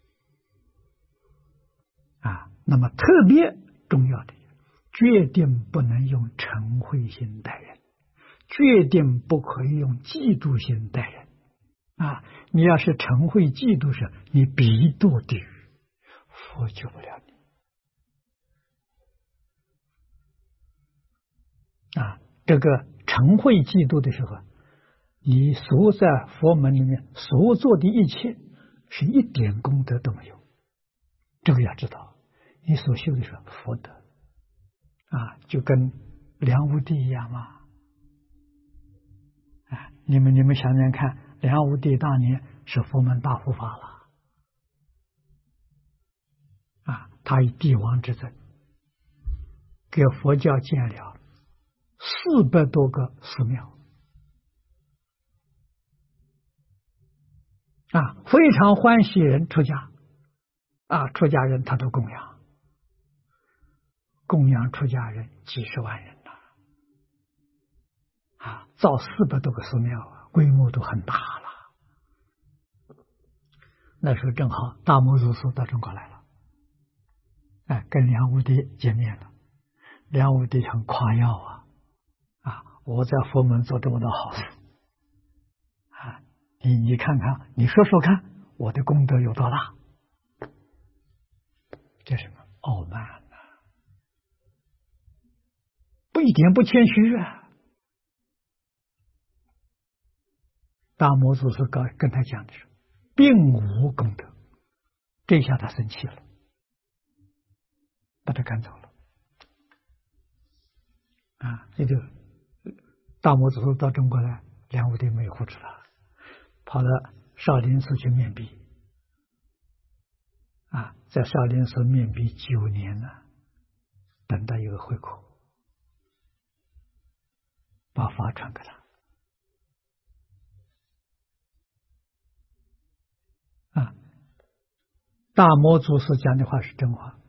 S1: 那么特别重要的，决定不能用嗔恚心待人，决定不可以用嫉妒心待人你要是嗔恚嫉妒时，你必堕地狱，佛救不了你这个嗔恚嫉妒的时候，你所在佛门里面所做的一切是一点功德都没有，这个要知道，你所修的是福德就跟梁武帝一样嘛你们想想看，梁武帝当年是佛门大护法了他以帝王之尊给佛教建了400多个寺庙非常欢喜人出家出家人他都供养出家人几十万人造400多个寺庙规模都很大了。那时候正好大摩祖师到中国来了跟梁武帝见面了，梁武帝很夸耀我在佛门做这么多好事你看看，你说说看，我的功德有多大？这是什么？傲慢啊！不一点不谦虚啊！大摩祖师跟他讲的是，并无功德。这下他生气了，把他赶走了。啊，这就大摩祖师到中国来，梁武帝没有护持他，跑到少林寺去面壁。啊，在少林寺面壁9年了，等到一个回口，把法传给他。啊，大摩祖师讲的话是真话。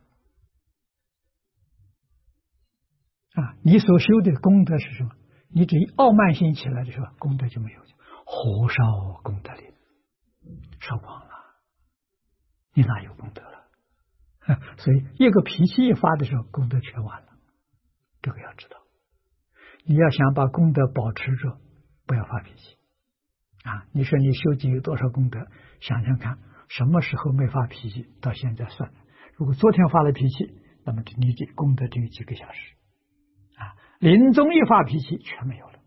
S1: 啊，你所修的功德是什么？你只一傲慢心起来的时候，功德就没有，火烧功德林，烧光了，你哪有功德了？所以一个脾气一发的时候，功德全完了。这个要知道，你要想把功德保持着，不要发脾气。啊，你说你修集有多少功德？想想看，什么时候没发脾气？到现在算了。如果昨天发了脾气，那么你这功德只有几个小时。啊，临终一发脾气，全没有了。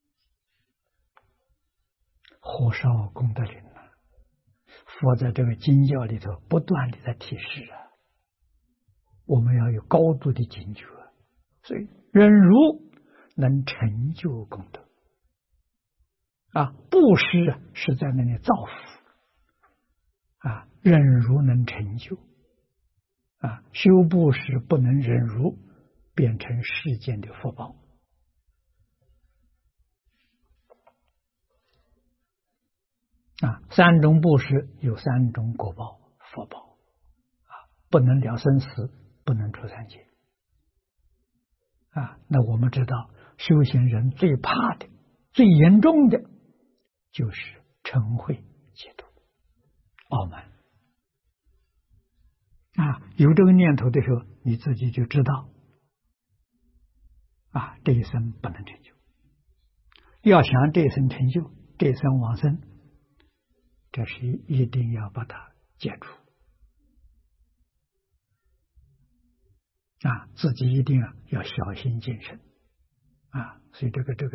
S1: 火烧功德林啊！佛在这个经教里头不断的在提示啊，我们要有高度的警觉。所以忍辱能成就功德啊，布施是在那里造福啊，忍辱能成就啊，修布施不能忍辱，变成世间的福报。啊，3种布施有3种果报福报啊，不能了生死，不能出三界啊。那我们知道，修行人最怕的、最严重的，就是嗔恚嫉妒、傲慢啊。有这个念头的时候，你自己就知道啊，这一生不能成就。要想这一生成就，这一生往生，这是一定要把它解除啊！自己一定要小心谨慎啊！所以这个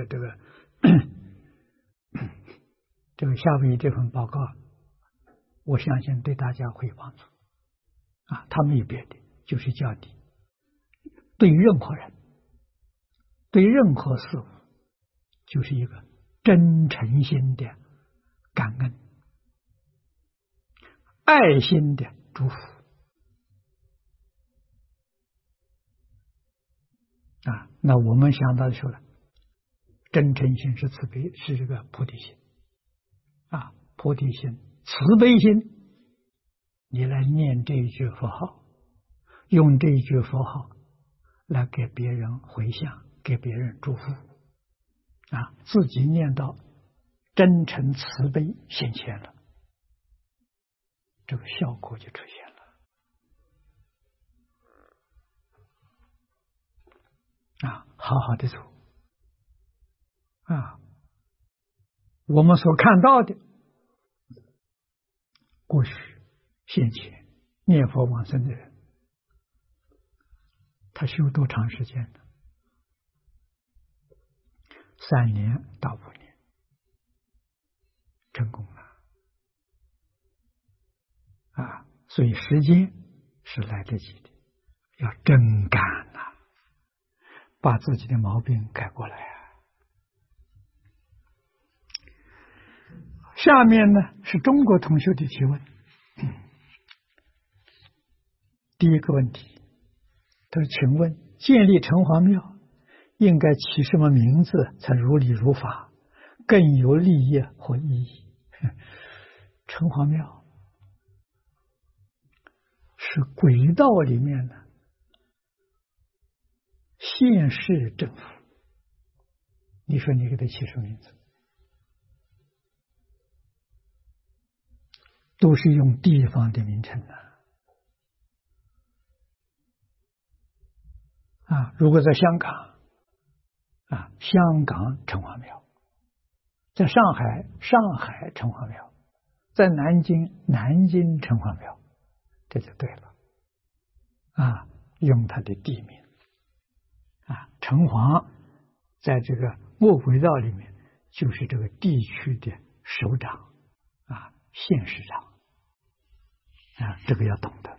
S1: 夏威夷这份报告，我相信对大家会有帮助啊！他没有别的，就是叫你对任何人、对任何事物，就是一个真诚心的感恩、爱心的祝福啊！那我们想到的时候呢，真诚心是慈悲，是这个菩提心啊，菩提心、慈悲心，你来念这一句佛号，用这一句佛号来给别人回向，给别人祝福啊，自己念到真诚慈悲现前了，这个效果就出现了啊！好好的做啊！我们所看到的过去、现前念佛往生的人，他修多长时间呢？3年到5年成功了啊！所以时间是来得及的，要真干呐，把自己的毛病改过来啊！下面呢是中国同学的提问。第一个问题，他说：“请问建立城隍庙应该起什么名字才如理如法，更有利益和意义？”城隍庙是轨道里面的县市政府，你说你给他起什么名字？都是用地方的名称的啊！如果在香港啊，香港城隍庙； 在上海，上海城隍庙；在南京，南京城隍庙，这就对了。用它的地名。城隍在这个卧轨道里面，就是这个地区的首长，县市长，这个要懂得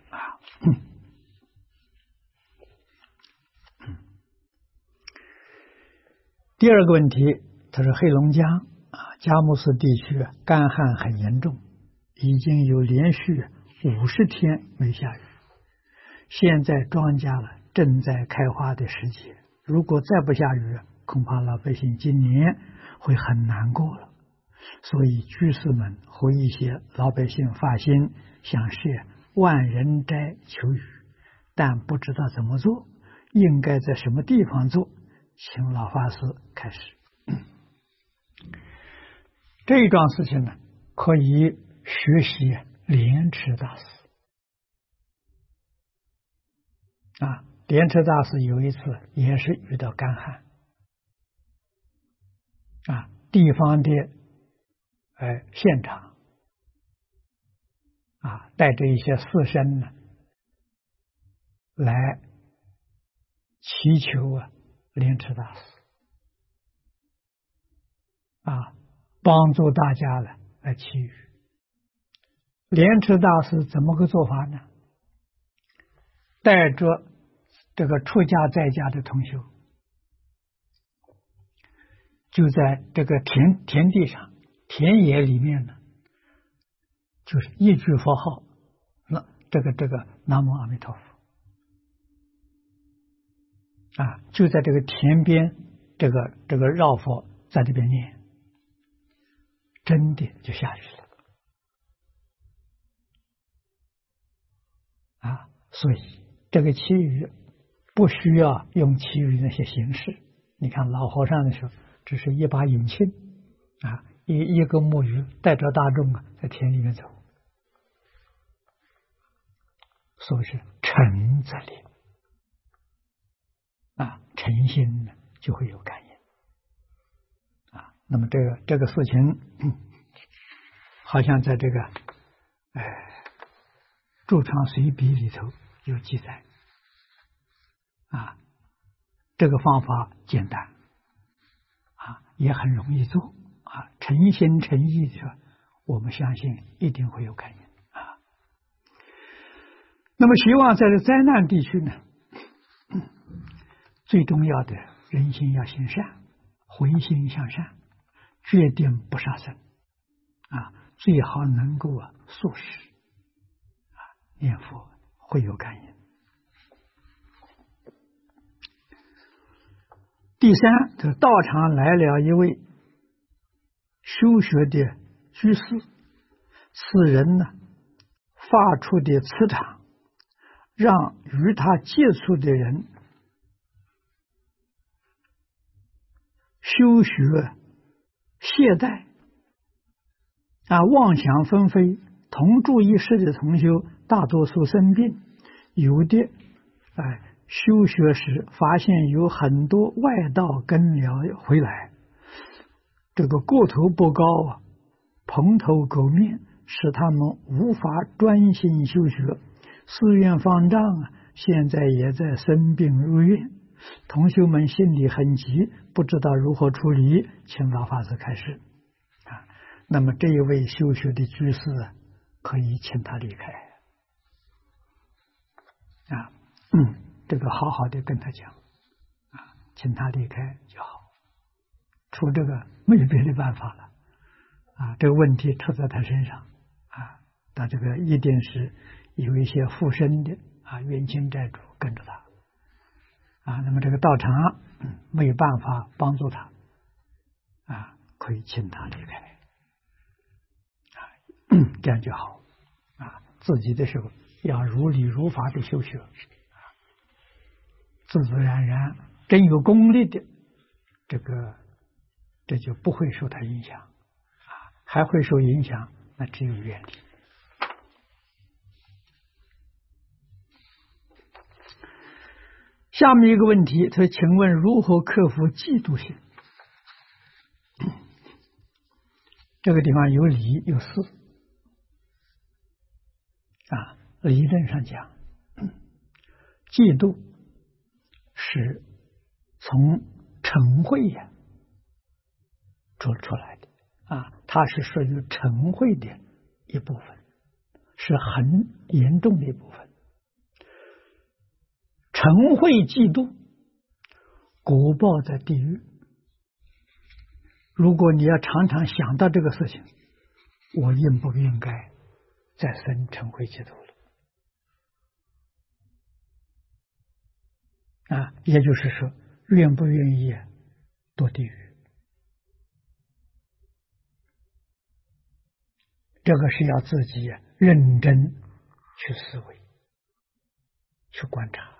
S1: 第二个问题，他说黑龙江佳木斯地区干旱很严重，已经有连续50天没下雨，现在庄稼了正在开花的时节，如果再不下雨，恐怕老百姓今年会很难过了。所以居士们和一些老百姓发心想设万人斋求雨，但不知道怎么做，应该在什么地方做，请老法师开始。这一桩事情呢，可以学习莲池大师。莲池大师有一次也是遇到干旱，地方的县长带着一些士绅呢来祈求莲池大师帮助大家来祈雨。莲池大师怎么个做法呢？带着这个出家在家的同修，就在这个田地上、田野里面呢，就是一句佛号，这个南无阿弥陀佛就在这个田边，这个绕佛在这边念，真的就下雨了所以这个祈雨不需要用祈雨那些形式。你看老和尚的时候，只是一把引磬一个木鱼带着大众在田里面走，所以是诚则灵诚心呢就会有感应那么这个事情好像在这个住昌随笔里头有记载这个方法简单也很容易做诚心诚意的，我们相信一定会有感应那么希望在这灾难地区呢，最重要的人心要行善，回心向善，决定不杀生最好能够素食念佛会有感应。第三，这道场来了一位修学的居士，此人呢发出的磁场，让与他接触的人修学懈怠妄想纷飞，同住一室的同修大多数生病，有的修学时发现有很多外道跟了回来，这个个头不高蓬头垢面，使他们无法专心修学，寺院方丈现在也在生病入院，同修们心里很急，不知道如何处理，请老法师开示那么这一位修学的居士可以请他离开这个好好的跟他讲请他离开就好，除这个没有别的办法了这个问题出在他身上他这个一定是有一些附身的冤亲债主跟着他那么这个道场没有办法帮助他可以请他离开这样就好自己的时候要如理如法的修学，自自然然真有功力的这就不会受他影响还会受影响，那只有远离。下面一个问题，他请问如何克服嫉妒心？ 这个地方有理有事理论上讲，嫉妒是从嗔恚出来的它是属于嗔恚的一部分，是很严重的一部分。嗔恚嫉妒，果报在地狱。如果你要常常想到这个事情，我应不应该再生嗔恚嫉妒了？也就是说，愿不愿意堕地狱？这个是要自己认真去思维、去观察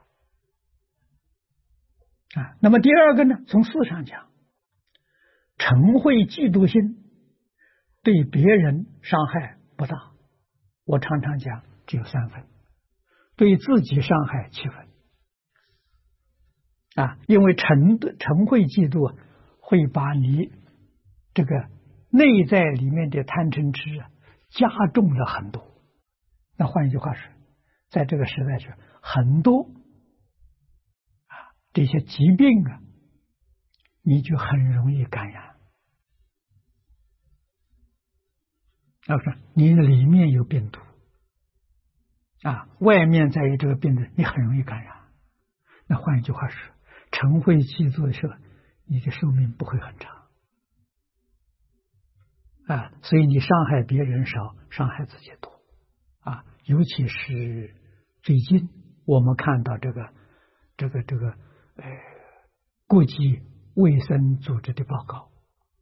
S1: 那么第二个呢，从事上讲，嗔恚嫉妒心对别人伤害不大，我常常讲只有3分，对自己伤害7分因为嗔恚嫉妒会把你这个内在里面的贪嗔痴加重了很多。那换一句话说，在这个时代是很多这些疾病你就很容易感染。要说你里面有病毒外面再有这个病毒，你很容易感染。那换一句话说，嗔恚嫉妒的时候，你的寿命不会很长所以你伤害别人少，伤害自己多尤其是最近我们看到这个国际卫生组织的报告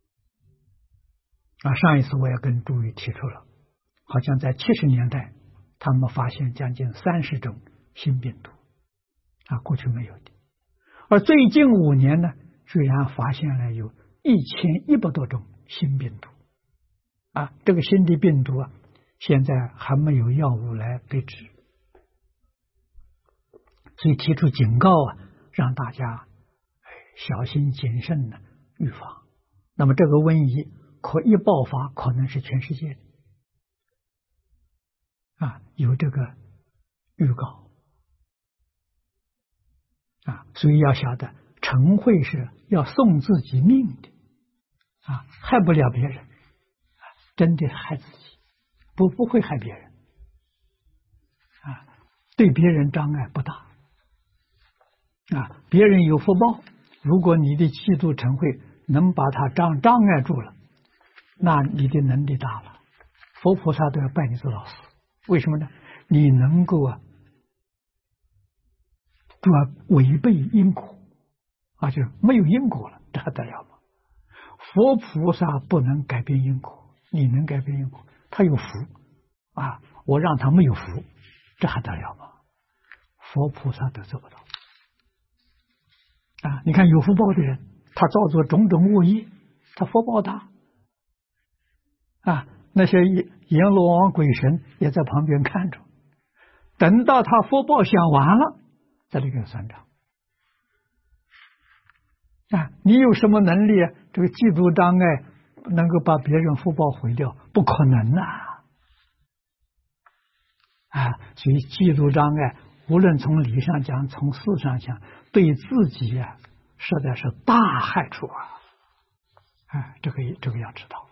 S1: 上一次我也跟诸位提出了，好像在70年代他们发现将近30种新病毒过去没有的，而最近5年呢，居然发现了有1100多种新病毒这个新的病毒现在还没有药物来对治，所以提出警告让大家小心谨慎的预防。那么这个瘟疫一爆发，可能是全世界有这个预告所以要晓得嗔恚是要送自己命的害不了别人，真的害自己，不会害别人对别人障碍不大别人有福报，如果你的嫉妒嗔恚能把它障碍住了，那你的能力大了，佛菩萨都要拜你做老师。为什么呢？你能够违背因果就没有因果了，这还得了吗？佛菩萨不能改变因果，你能改变因果，他有福我让他没有福，这还得了吗？佛菩萨都做不到你看有福报的人，他造作种种恶业，他福报大那些阎罗王鬼神也在旁边看着，等到他福报享完了再来给他算账你有什么能力这个嫉妒障碍能够把别人福报毁掉？不可能所以嫉妒障碍无论从理上讲，从事上讲，对自己实在是大害处这个要知道。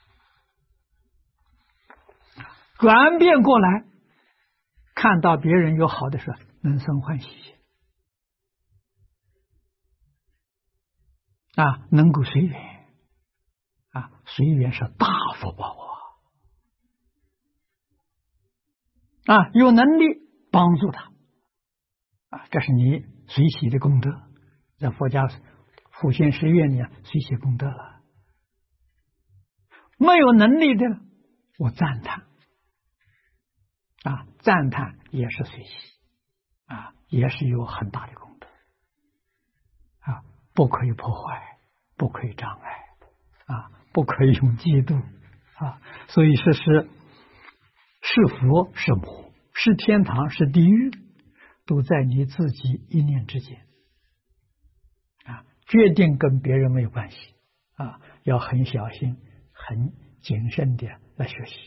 S1: 转变过来，看到别人有好的时候，能生欢喜心能够随缘随缘是大福报有能力帮助他这是你随喜的功德，在佛家普贤十愿里随喜功德了。没有能力的，我赞叹赞叹也是随喜也是有很大的功德不可以破坏，不可以障碍不可以用嫉妒所以是佛是魔，是天堂是地狱，都在你自己一念之间决定跟别人没有关系要很小心，很谨慎的来学习。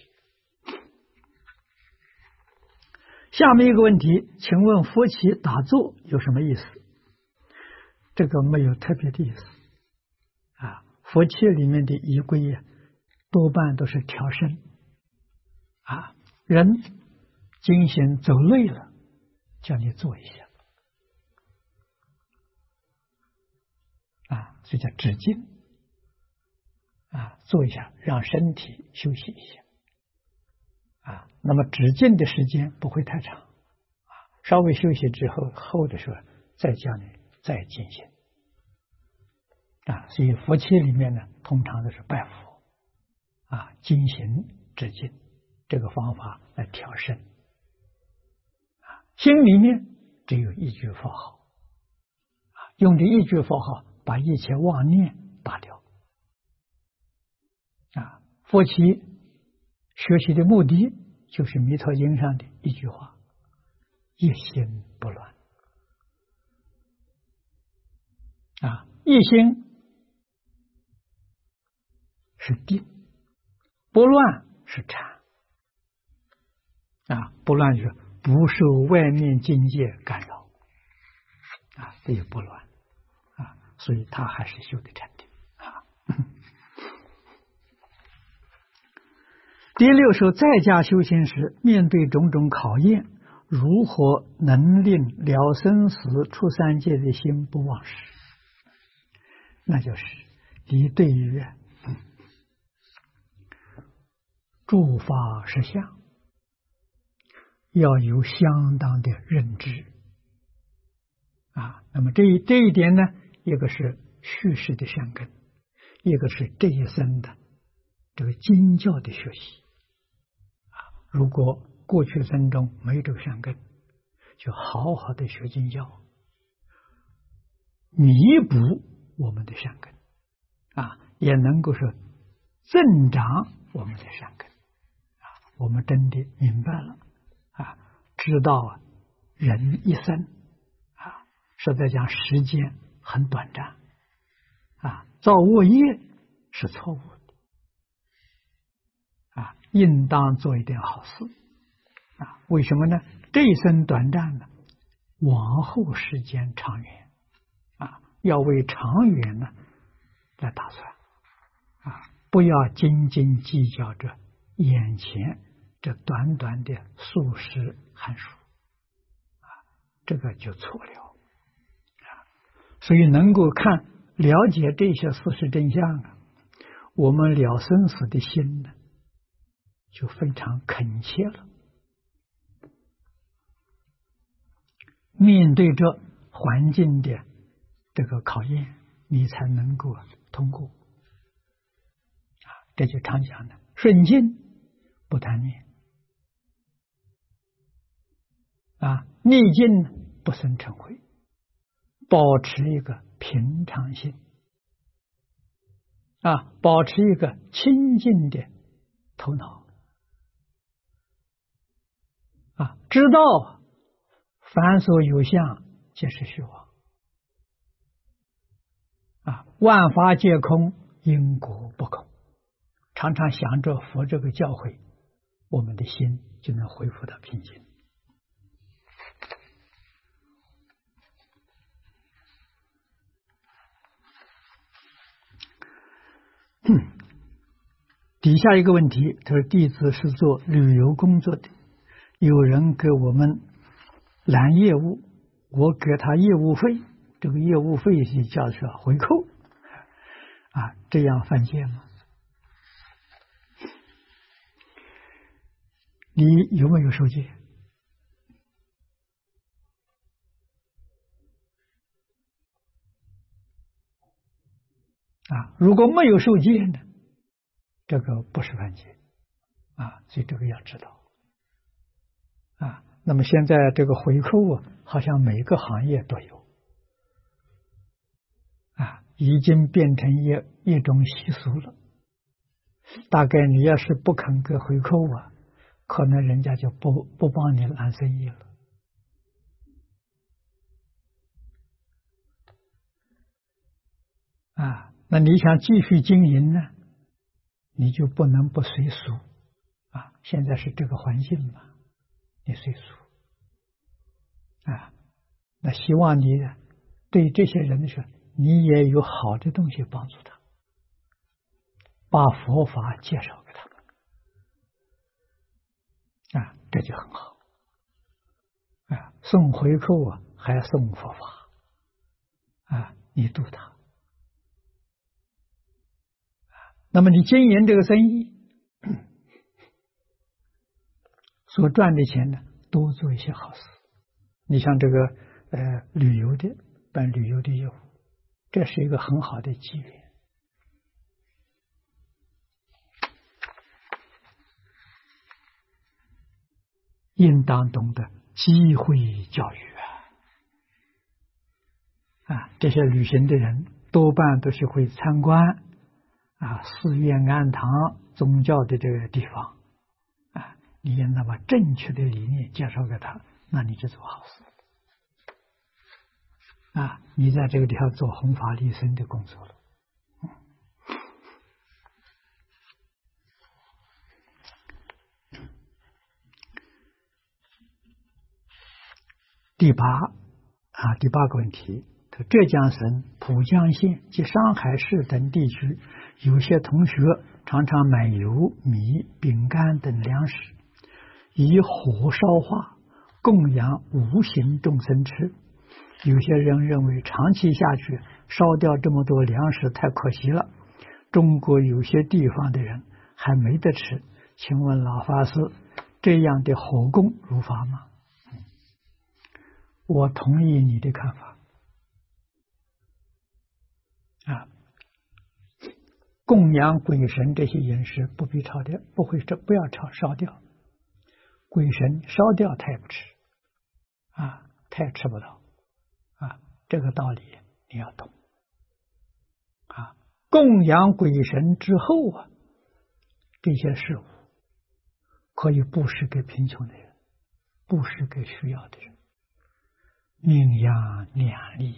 S1: 下面一个问题，请问佛起打坐有什么意思？这个没有特别的意思啊。佛起里面的仪规多半都是调身啊，人精行走累了，叫你坐一下啊，所以叫止静啊，坐一下，让身体休息一下啊。那么止静的时间不会太长啊，稍微休息之后的时候再叫你再进行啊。所以佛七里面呢，通常都是拜佛啊，精行止静这个方法来调身啊。心里面只有一句佛号啊，用这一句佛号把一切妄念打掉啊。佛七学习的目的就是《弥陀经》上的一句话：一心不乱啊。一心是定，不乱是禅啊。不乱就是不受外面境界干扰啊，这也不乱啊，所以他还是修的禅定啊。第六首，在家修行时，面对种种考验，如何能令了生死出三界的心不忘失？那就是你对于诸法实相要有相当的认知啊。那么这一点呢，一个是叙事的善根，一个是这一生的这个经教的学习啊。如果过去生中没有这个善根，就好好的学经教，弥补我们的善根啊，也能够说增长我们的善根啊。我们真的明白了啊，知道人一生啊，实在讲时间很短暂啊，造恶业是错误的啊，应当做一点好事啊。为什么呢？这一生短暂呢，往后时间长远啊，要为长远呢来打算啊，不要斤斤计较着眼前这短短的数十寒暑啊，这个就错了啊。所以能够了解这些事实真相啊，我们了生死的心呢就非常恳切了。面对着环境的这个考验，你才能够通过啊。这就常讲的顺境不贪念啊，逆境不生嗔恚，保持一个平常心啊，保持一个清净的头脑啊，知道凡所有相皆是虚妄啊，万法皆空，因果不空。常常想着佛这个教诲，我们的心就能恢复到平静。底下一个问题，他说弟子是做旅游工作的，有人给我们揽业务，我给他业务费，这个业务费是叫做回扣啊，这样犯戒吗？你有没有受戒啊？如果没有受戒呢，这个不是犯戒啊，所以这个要知道啊。那么现在这个回扣啊，好像每个行业都有啊，已经变成一种习俗了。大概你要是不肯给回扣啊，可能人家就不帮你揽生意了啊。那你想继续经营呢， 你就不能不随俗啊！现在是这个环境嘛，你随俗啊。那希望你对这些人说，你也有好的东西帮助他，把佛法介绍给他们啊，这就很好啊。送回扣啊，还送佛法啊，你度他。那么你经营这个生意所赚的钱呢，多做一些好事。你像这个旅游的办旅游的业务，这是一个很好的机缘。应当懂得机会教育啊！这些旅行的人多半都是会参观啊寺院、庵堂、宗教的这个地方啊，你那么正确的理念介绍给他，那你就做好事啊！你在这个地方做弘法利生的工作了。第八个问题，浙江省浦江县及上海市等地区，有些同学常常买油、米、饼干等粮食，以火烧化供养无形众生吃。有些人认为长期下去烧掉这么多粮食太可惜了。中国有些地方的人还没得吃，请问老法师，这样的火供如法吗？我同意你的看法啊，供养鬼神这些饮食不必烧掉，不要烧掉，鬼神烧掉他也不吃啊，他也吃不到啊，这个道理你要懂啊。供养鬼神之后啊，这些事物可以布施给贫穷的人，布施给需要的人，命养两利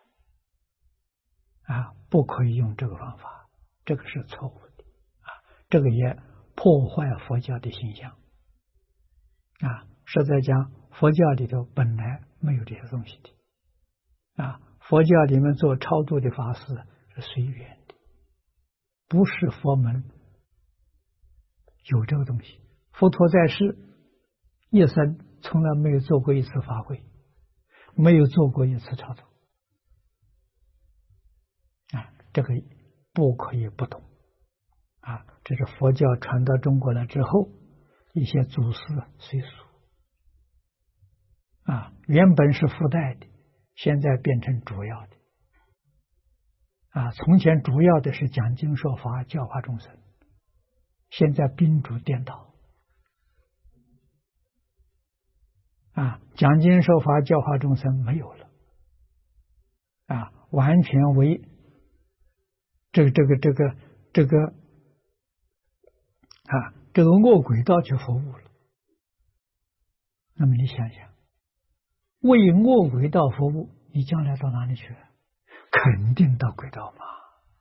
S1: 啊，不可以用这个方法，这个是错误的啊，这个也破坏佛教的形象啊。实在讲，佛教里头本来没有这些东西的啊，佛教里面做超度的法事是随缘的，不是佛门有这个东西。佛陀在世一生从来没有做过一次法会，没有做过一次超度啊，这个不可以不懂啊。这是佛教传到中国来之后，一些祖师随俗啊，原本是附带的，现在变成主要的啊。从前主要的是讲经说法教化众生，现在宾主颠倒啊，讲经说法教化众生没有了啊，完全为这个恶鬼道去服务了。那么你想想，为恶鬼道服务，你将来到哪里去？肯定到鬼道嘛。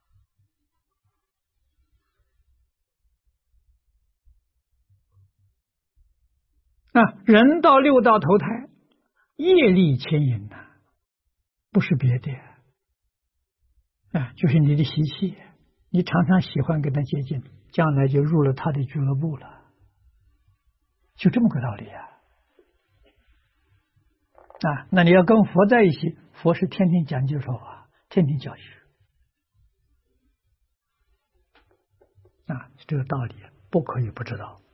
S1: 人到六道投胎，业力牵引呐，不是别的就是你的习气，你常常喜欢跟他接近，将来就入了他的俱乐部了，就这么个道理那你要跟佛在一起，佛是天天讲经说法，天天教育这个道理不可以不知道。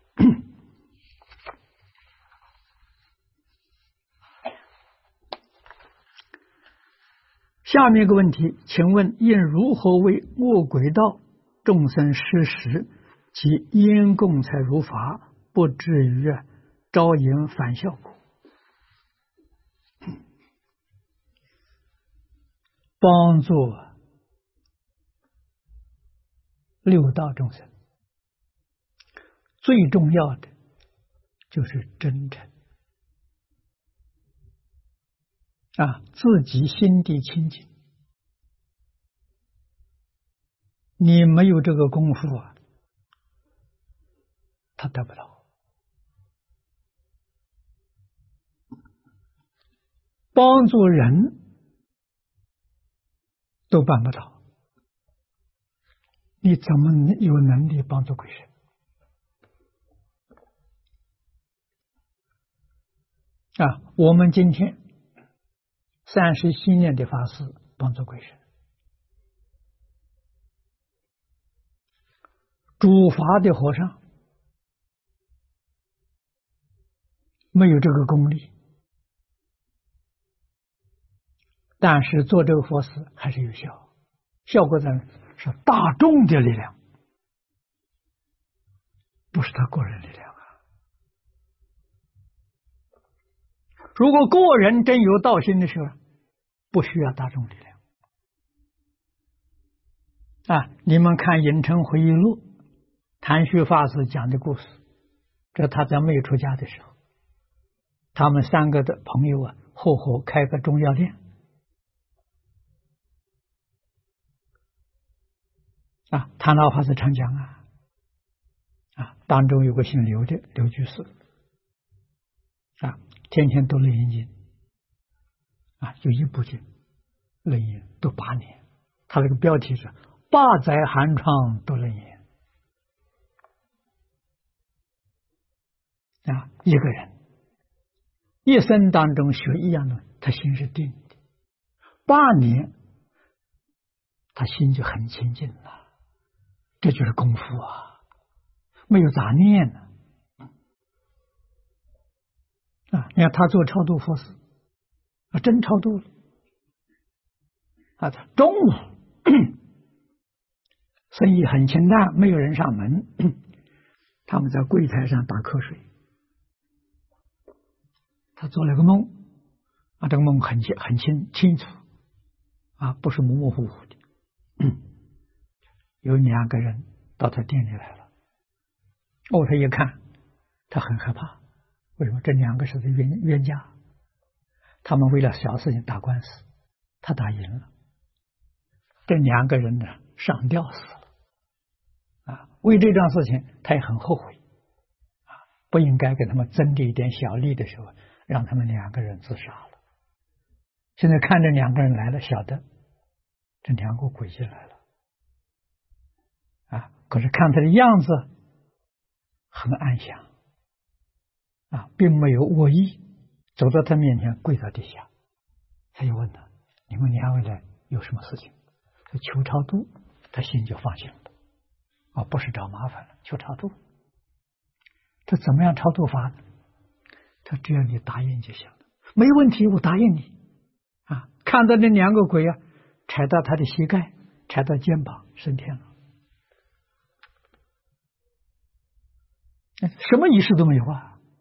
S1: 下面一个问题，请问应如何为恶鬼道众生施食及因供才如法，不至于招引反效果？帮助六道众生，最重要的就是真诚自己心地清净。你没有这个功夫他得不到。帮助人都办不到，你怎么有能力帮助鬼神？我们今天37年的法师帮助鬼神，主法的和尚没有这个功力，但是做这个佛事还是有效，效果在是大众的力量，不是他个人力量。如果个人真有道心的时候，不需要大众力量。你们看《影城回忆录》，谭旭法师讲的故事，这他在没有出家的时候，他们3个的朋友合伙开个中药店。谭老法师常讲当中有个姓刘的刘居士，天天读楞严经，就一部经，楞严读8年。他这个标题是8载寒窗读楞严。一个人一生当中学一样的，他心是定的，8年他心就很清净了，这就是功夫没有杂念了。你看他做超度佛事，真超度了。中午生意很清淡，没有人上门，他们在柜台上打瞌睡。他做了个梦，这个梦很清楚，不是模模糊糊的。有2个人到他店里来了，他一看，他很害怕。为什么？这2个是冤家，他们为了小事情打官司，他打赢了，这2个人呢上吊死了。为这桩事情他也很后悔，不应该给他们争这一点小利的时候，让他们2个人自杀了。现在看这2个人来了，晓得这2个鬼就来了。可是看他的样子很安详。并没有恶意，走到他面前跪在地下，他就问他：“你们2位来有什么事情？”他求超度，他心就放心了。不是找麻烦了，求超度。他怎么样超度法呢？他只要你答应就行了，没问题，我答应你。看到那2个鬼踩到他的膝盖，踩到肩膀，升天了。什么仪式都没有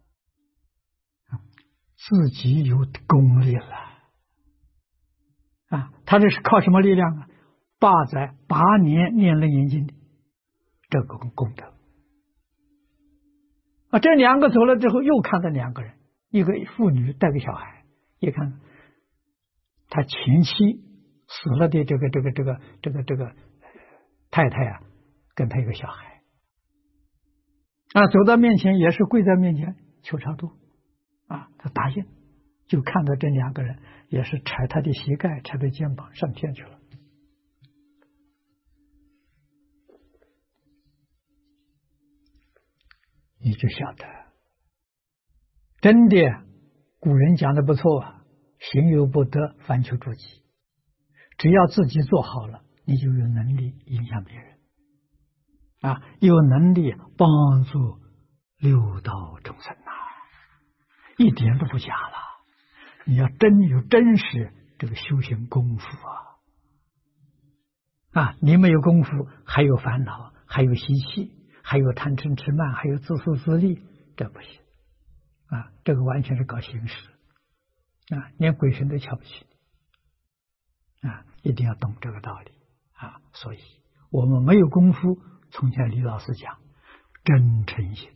S1: 自己有功力了他这是靠什么力量8载8年念楞严经的这个功德这2个走了之后，又看到2个人，一个妇女带个小孩，一看他前妻死了的这个太太跟他一个小孩走到面前，也是跪在面前求超度。他答应，就看到这2个人也是踩他的膝盖，踩他肩膀，上天去了。你就晓得，真的，古人讲的不错行有不得，反求诸己。只要自己做好了，你就有能力影响别人有能力帮助六道众生一点都不假了。你要有真实这个修行功夫你没有功夫，还有烦恼，还有习气，还有贪嗔痴慢，还有自私自利，这不行这个完全是搞形式连鬼神都瞧不起一定要懂这个道理所以我们没有功夫，从前李老师讲真诚心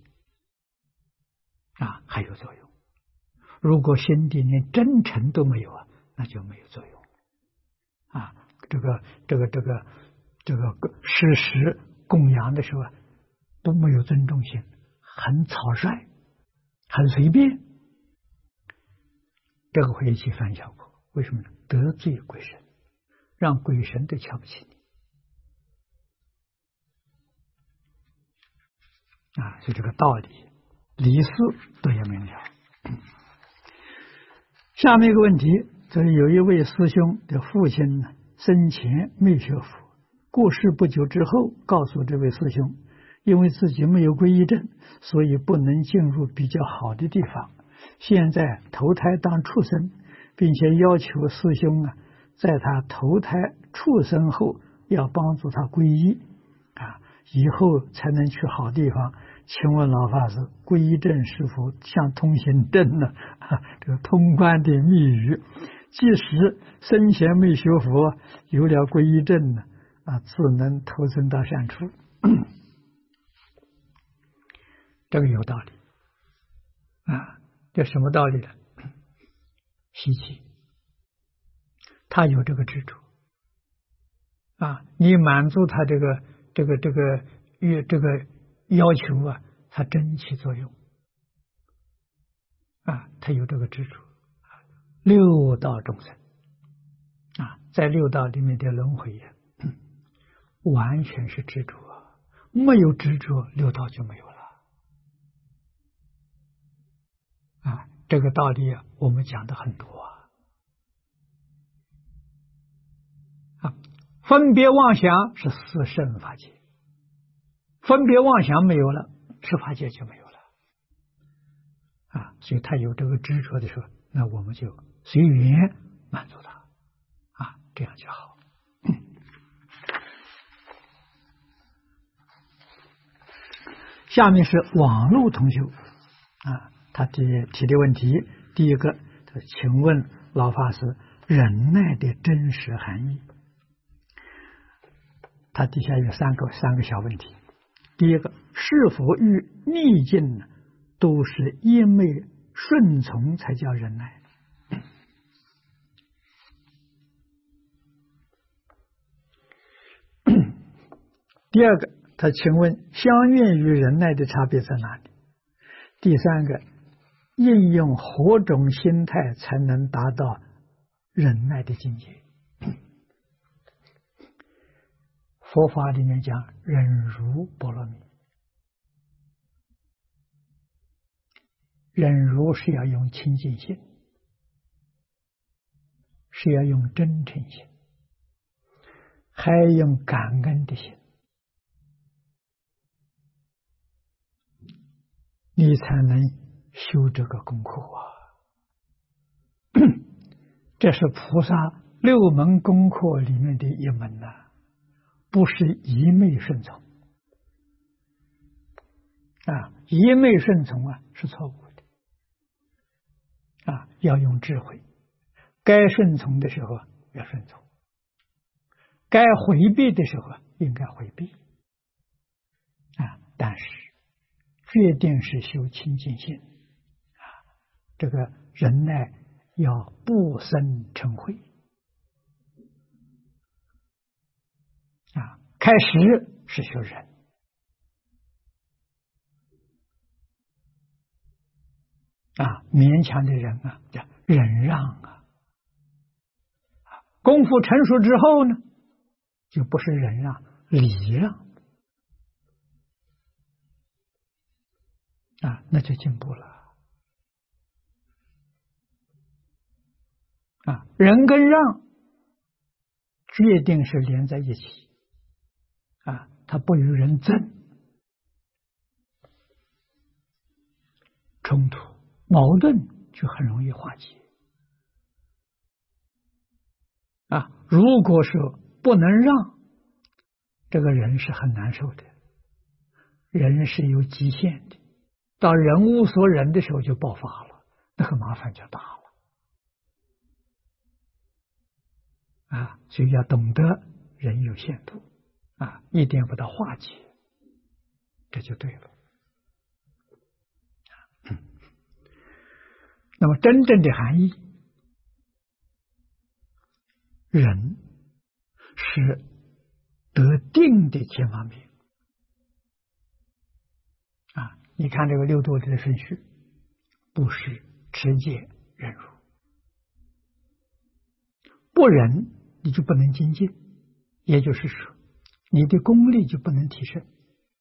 S1: 还有作用。如果心地连真诚都没有那就没有作用这个施食供养的时候都没有尊重心， 很草率，很随便，这个会起反效果。为什么呢？得罪鬼神，让鬼神都瞧不起你啊！所以这个道理，理事都要明了。下面一个问题，这里有一位师兄的父亲呢，生前没学佛，过世不久之后，告诉这位师兄，因为自己没有皈依证，所以不能进入比较好的地方，现在投胎当畜生，并且要求师兄啊，在他投胎畜生后，要帮助他皈依啊，以后才能去好地方。请问老法师，皈依证是否像通行证呢？这个通关的密语，即使生前没学佛，有了皈依证呢，自能投生到善处。这个有道理啊，这什么道理呢？习气，他有这个执着啊，你满足他这个要求啊，它真起作用啊，它有这个执着。六道众生啊，在六道里面的轮回呀，完全是执着，没有执着，六道就没有了啊。这个道理啊，我们讲的很多啊。分别妄想是四圣法界，分别妄想没有了，十法界就没有了啊。所以他有这个执着的时候，那我们就随缘满足他啊，这样就好。下面是网络同修啊，他提的问题，第一个，请问老法师，忍耐的真实含义？他底下有三个小问题。第一个，是否遇逆境呢，都是因为顺从才叫忍耐？第二个，他请问相愿与忍耐的差别在哪里？第三个，应用何种心态才能达到忍耐的境界？佛法里面讲忍辱波罗蜜，忍辱是要用清净心，是要用真诚心，还要用感恩的心，你才能修这个功课啊。这是菩萨六门功课里面的一门呐，不是一昧顺从啊，一昧顺从啊是错误的啊，要用智慧，该顺从的时候要顺从，该回避的时候应该回避啊，但是决定是修清净心啊，这个忍耐要不生嗔恚啊，开始是学忍啊，勉强的人啊叫忍让啊，功夫成熟之后呢，就不是忍让，礼让啊，那就进步了啊，忍跟让决定是连在一起啊，它不与人争，冲突矛盾就很容易化解啊。如果说不能让，这个人是很难受的，人是有极限的，到人无所忍的时候就爆发了，那个麻烦就大了啊。所以要懂得人有限度啊，一点把它化解，这就对了。那么真正的含义，忍是得定的结法名啊， 你看这个六度的顺序，布施、持戒、忍辱，不忍你就不能精进，也就是说，你的功力就不能提升。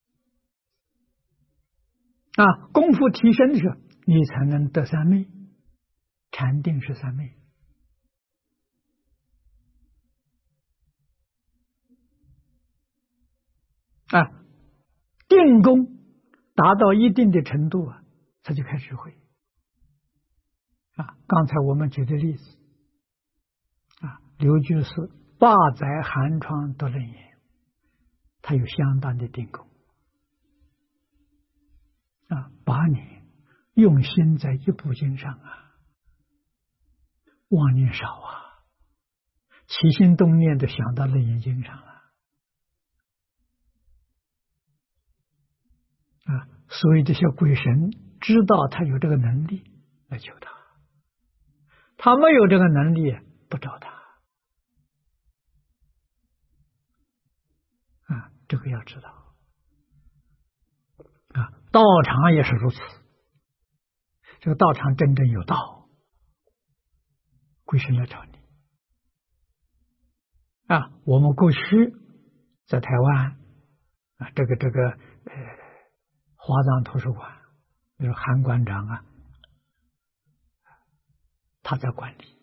S1: 功夫提升的时候，你才能得三昧。禅定是三昧。定功达到一定的程度他就开智慧。刚才我们举的例子，刘居士8载寒窗读楞严，他有相当的定功。8年用心在一部经上妄念少起心动念都想到楞严经上了。所以这些鬼神知道他有这个能力来求他，他没有这个能力不找他。这个要知道。道场也是如此，这个道场真正有道，鬼神来找你。我们过去在台湾这个华藏图书馆，就是韩馆长他在管理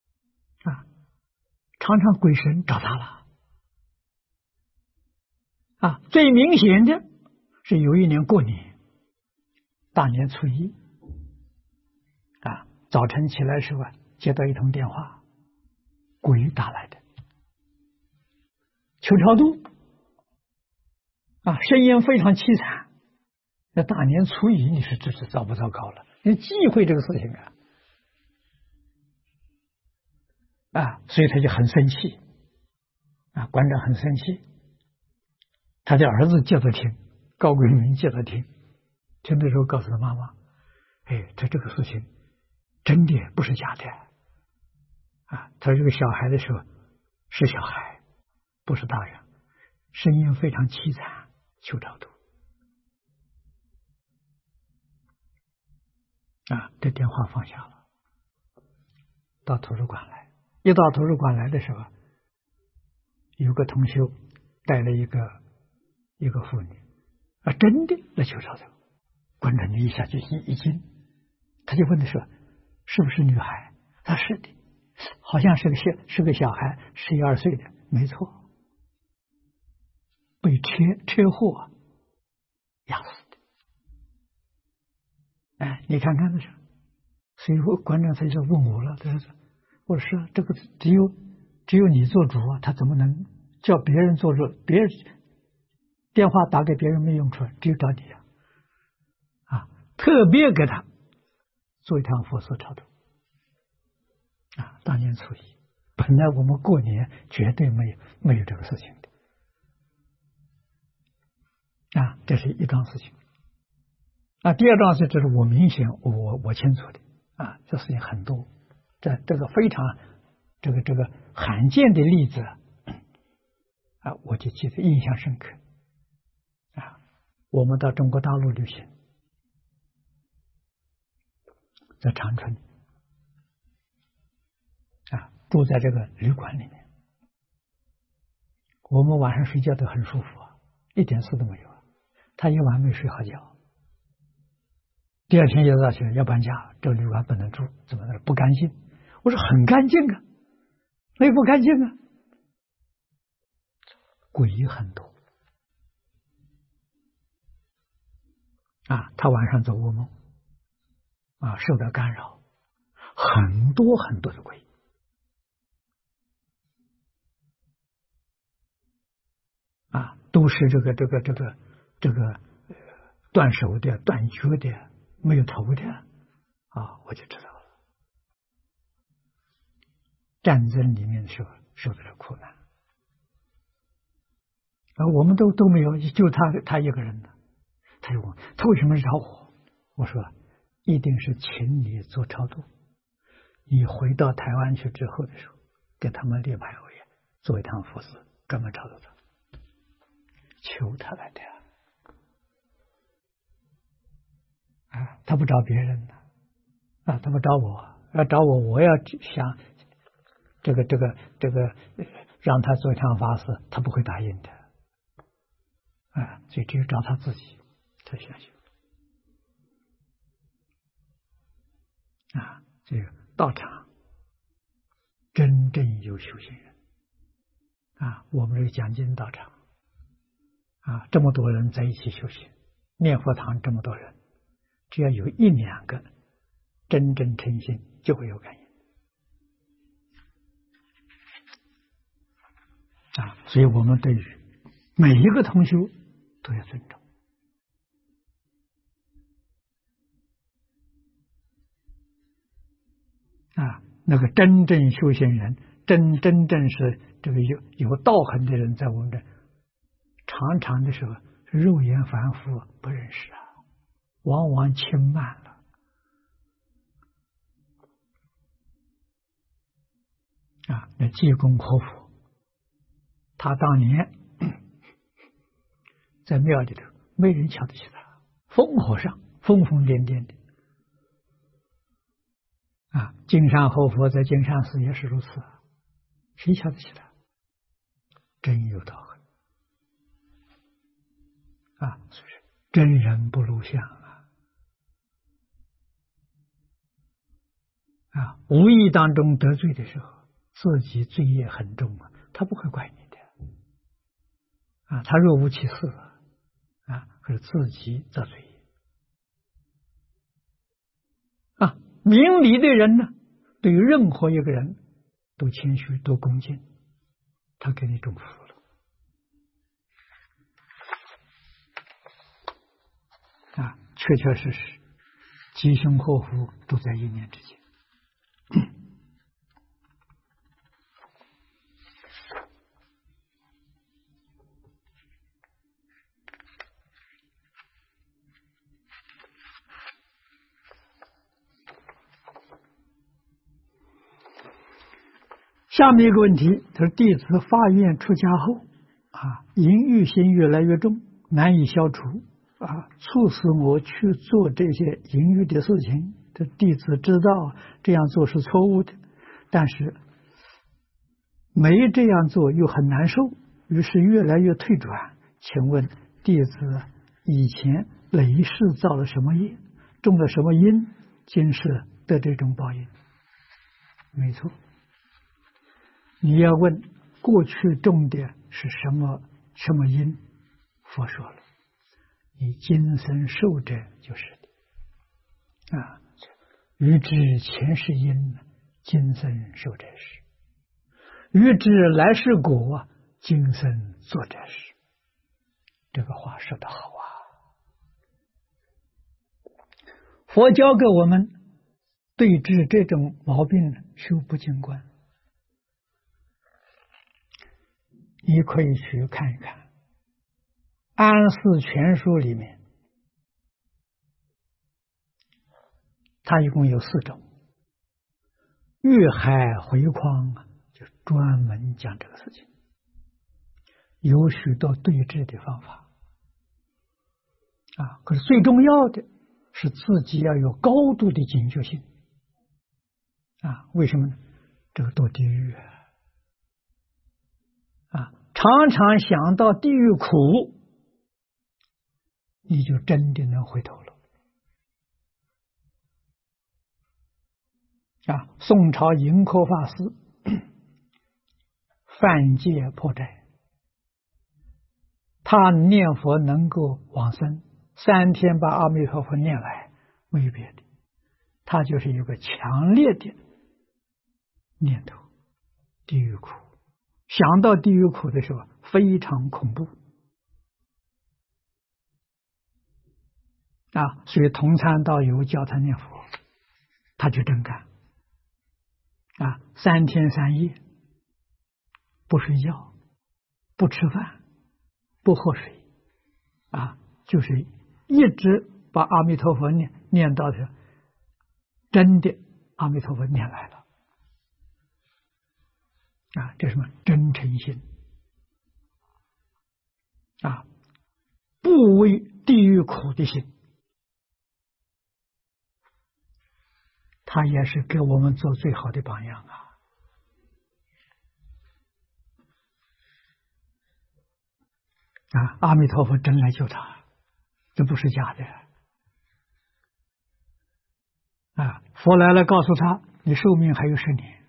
S1: 常常鬼神找他了最明显的是有一年过年，大年初一早晨起来的时候接到一通电话，鬼打来的，求超度声音非常凄惨。那大年初一，你说这是糟不糟糕了？你忌讳这个事情所以他就很生气馆长很生气，他的儿子接着听，高桂明接着听的时候告诉他妈妈，他这个事情真的不是假的他这个小孩的时候是小孩，不是大人，声音非常凄惨，求超度这电话放下了，到图书馆来。一到图书馆来的时候，有个同修带了一个妇女真的来求超度。馆长一下就一惊，他就问他说：“是不是女孩？”他说：“是的，好像是个小孩，11、12岁的，没错，被车祸压死的。”你看看那是，所以馆长他就问我了，他说：“我说这个只有你做主他怎么能叫别人做主？别人电话打给别人没用处，只有找你特别给他做一趟佛事超度大年初一，本来我们过年绝对没有这个事情的这是一桩事情第二桩事就是我明显我清楚的这事情很多，这个非常这个罕见的例子我就记得印象深刻我们到中国大陆旅行，在长春住在这个旅馆里面，我们晚上睡觉都很舒服一点事都没有他一晚没睡好觉，第二天一早起来要搬家，这个旅馆不能住，怎么的不干净？我说很干净没不干净鬼很多他晚上做噩梦受到干扰，很多很多的鬼都是这个断手的、断脚的、没有头的我就知道了。战争里面的时候受到了苦难我们都没有，就他一个人呢。他就问他为什么是找我？我说一定是请你做超度，你回到台湾去之后的时候，给他们列牌位做一趟佛事，专门超度他，求他来的啊，他不找别人的啊，他不找我，要找我，我要想这个让他做一场法事，他不会答应的啊，所以只有找他自己，他相信啊，这个道场真正有修行人啊，我们这个讲经道场啊，这么多人在一起修行，念佛堂这么多人，只要有一两个真正诚心，就会有感应啊。所以我们对于每一个同修都要尊重啊。那个真正修行人，真正是这个有道行的人，在我们这常常的时候，肉眼凡夫不认识啊，往往轻慢了啊。那济公活佛，他当年在庙里头，没人瞧得起他，疯和尚，疯疯癫癫的啊。金山活佛在金山寺也是如此，谁瞧得起他？真有道行啊！所以真人不露相啊！无意当中得罪的时候，自己罪业很重啊，他不会怪你的啊，他若无其事啊，可是自己得罪业啊。明理的人呢，对于任何一个人都谦虚，都恭敬，他给你祝福了啊，确确实实，吉凶祸福都在一念之间。下面一个问题，他说弟子发愿出家后啊，淫欲心越来越重，难以消除啊，促使我去做这些淫欲的事情。这弟子知道这样做是错误的，但是没这样做又很难受，于是越来越退转。请问弟子以前累世造了什么业，种了什么因，今世得这种报应？没错。你要问过去种的是什么因，佛说了，你今生受者就是的啊。欲知前世因，今生受者是；欲知来世果，今生做者是。这个话说得好啊！佛教给我们对治这种毛病，修不净观。你可以去看一看《安世全书》里面，它一共有4种。欲海回匡就专门讲这个事情，有许多对治的方法啊。可是最重要的是自己要有高度的警觉性啊。为什么呢？这个堕地狱啊，常常想到地狱苦，你就真的能回头了啊。宋朝盈科法师犯戒破斋，他念佛能够往生，3天把阿弥陀佛念来，没有别的，他就是有个强烈的念头，地狱苦。想到地狱苦的时候，非常恐怖啊！所以同参道友教他念佛，他就真干啊！3天3夜不睡觉，不吃饭，不喝水啊，就是一直把阿弥陀佛念到的真的阿弥陀佛念来了啊！这什么真诚心啊，不为地狱苦的心他也是给我们做最好的榜样啊！阿弥陀佛真来救他，这不是假的佛来了，告诉他，你寿命还有10年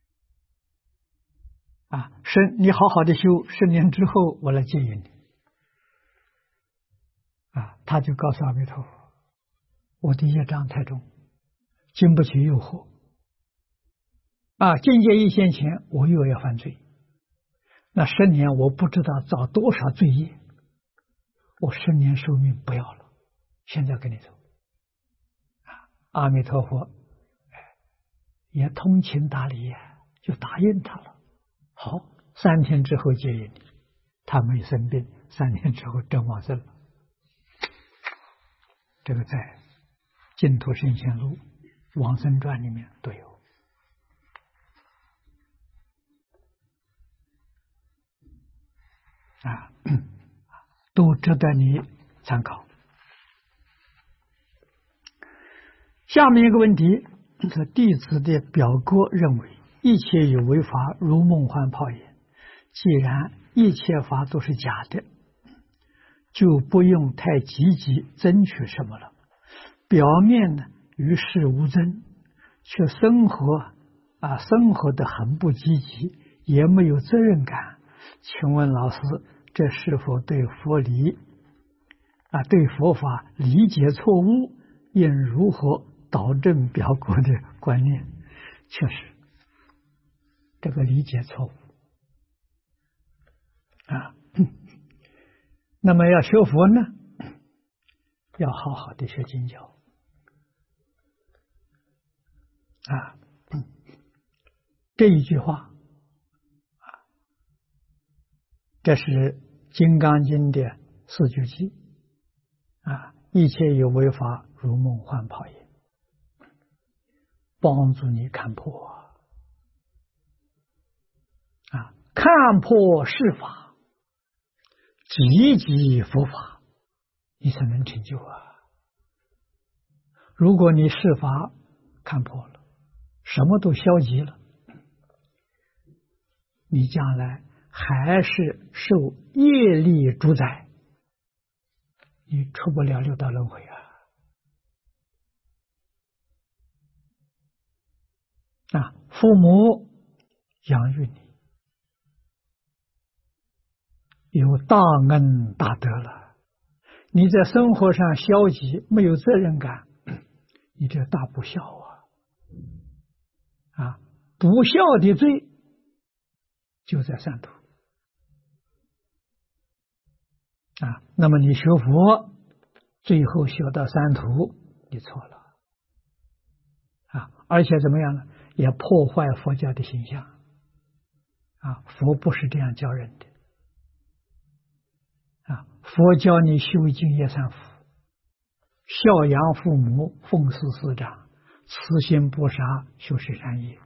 S1: 你好好的修，10年之后我来接引你他就告诉阿弥陀佛，我的业障太重，经不起诱惑境界一现前，我又要犯罪，那10年我不知道造多少罪业，我10年寿命不要了，现在跟你走阿弥陀佛也通情达理就答应他了。好，3天之后接引你，他没生病，3年之后真往生了。这个在《净土圣贤录》《往生传》里面都有都值得你参考。下面一个问题是弟子的表哥认为一切有为法如梦幻泡影，既然一切法都是假的，就不用太积极争取什么了，表面呢与世无争，却生活得很不积极，也没有责任感。请问老师，这是否对对佛法理解错误？应如何导正表哥的观念？确实，这个理解错误那么要学佛呢，要好好的学经教这一句话这是《金刚经》的4句偈一切有为法如梦幻泡影，帮助你看破看破世法，积极佛法，你才能成就如果你世法看破了，什么都消极了，你将来还是受业力主宰，你出不了6道轮回父母养育你，有大恩大德了，你在生活上消极，没有责任感，你这大不孝不孝的罪就在三途那么你学佛最后学到三途，你错了而且怎么样呢？也破坏佛教的形象佛不是这样教人的佛教你修净业三福，孝养父母，奉事师长，慈心不杀，修十善业，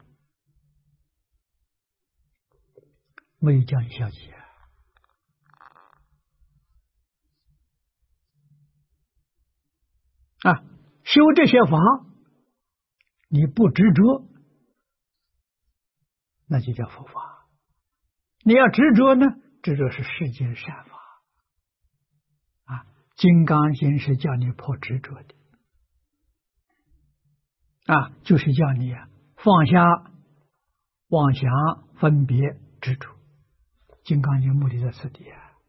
S1: 没有叫你消极修这些法你不执着，那就叫佛法。你要执着呢，执着是世间善法金刚经是叫你破执着的就是叫你放下妄想分别执着。金刚经目的在此地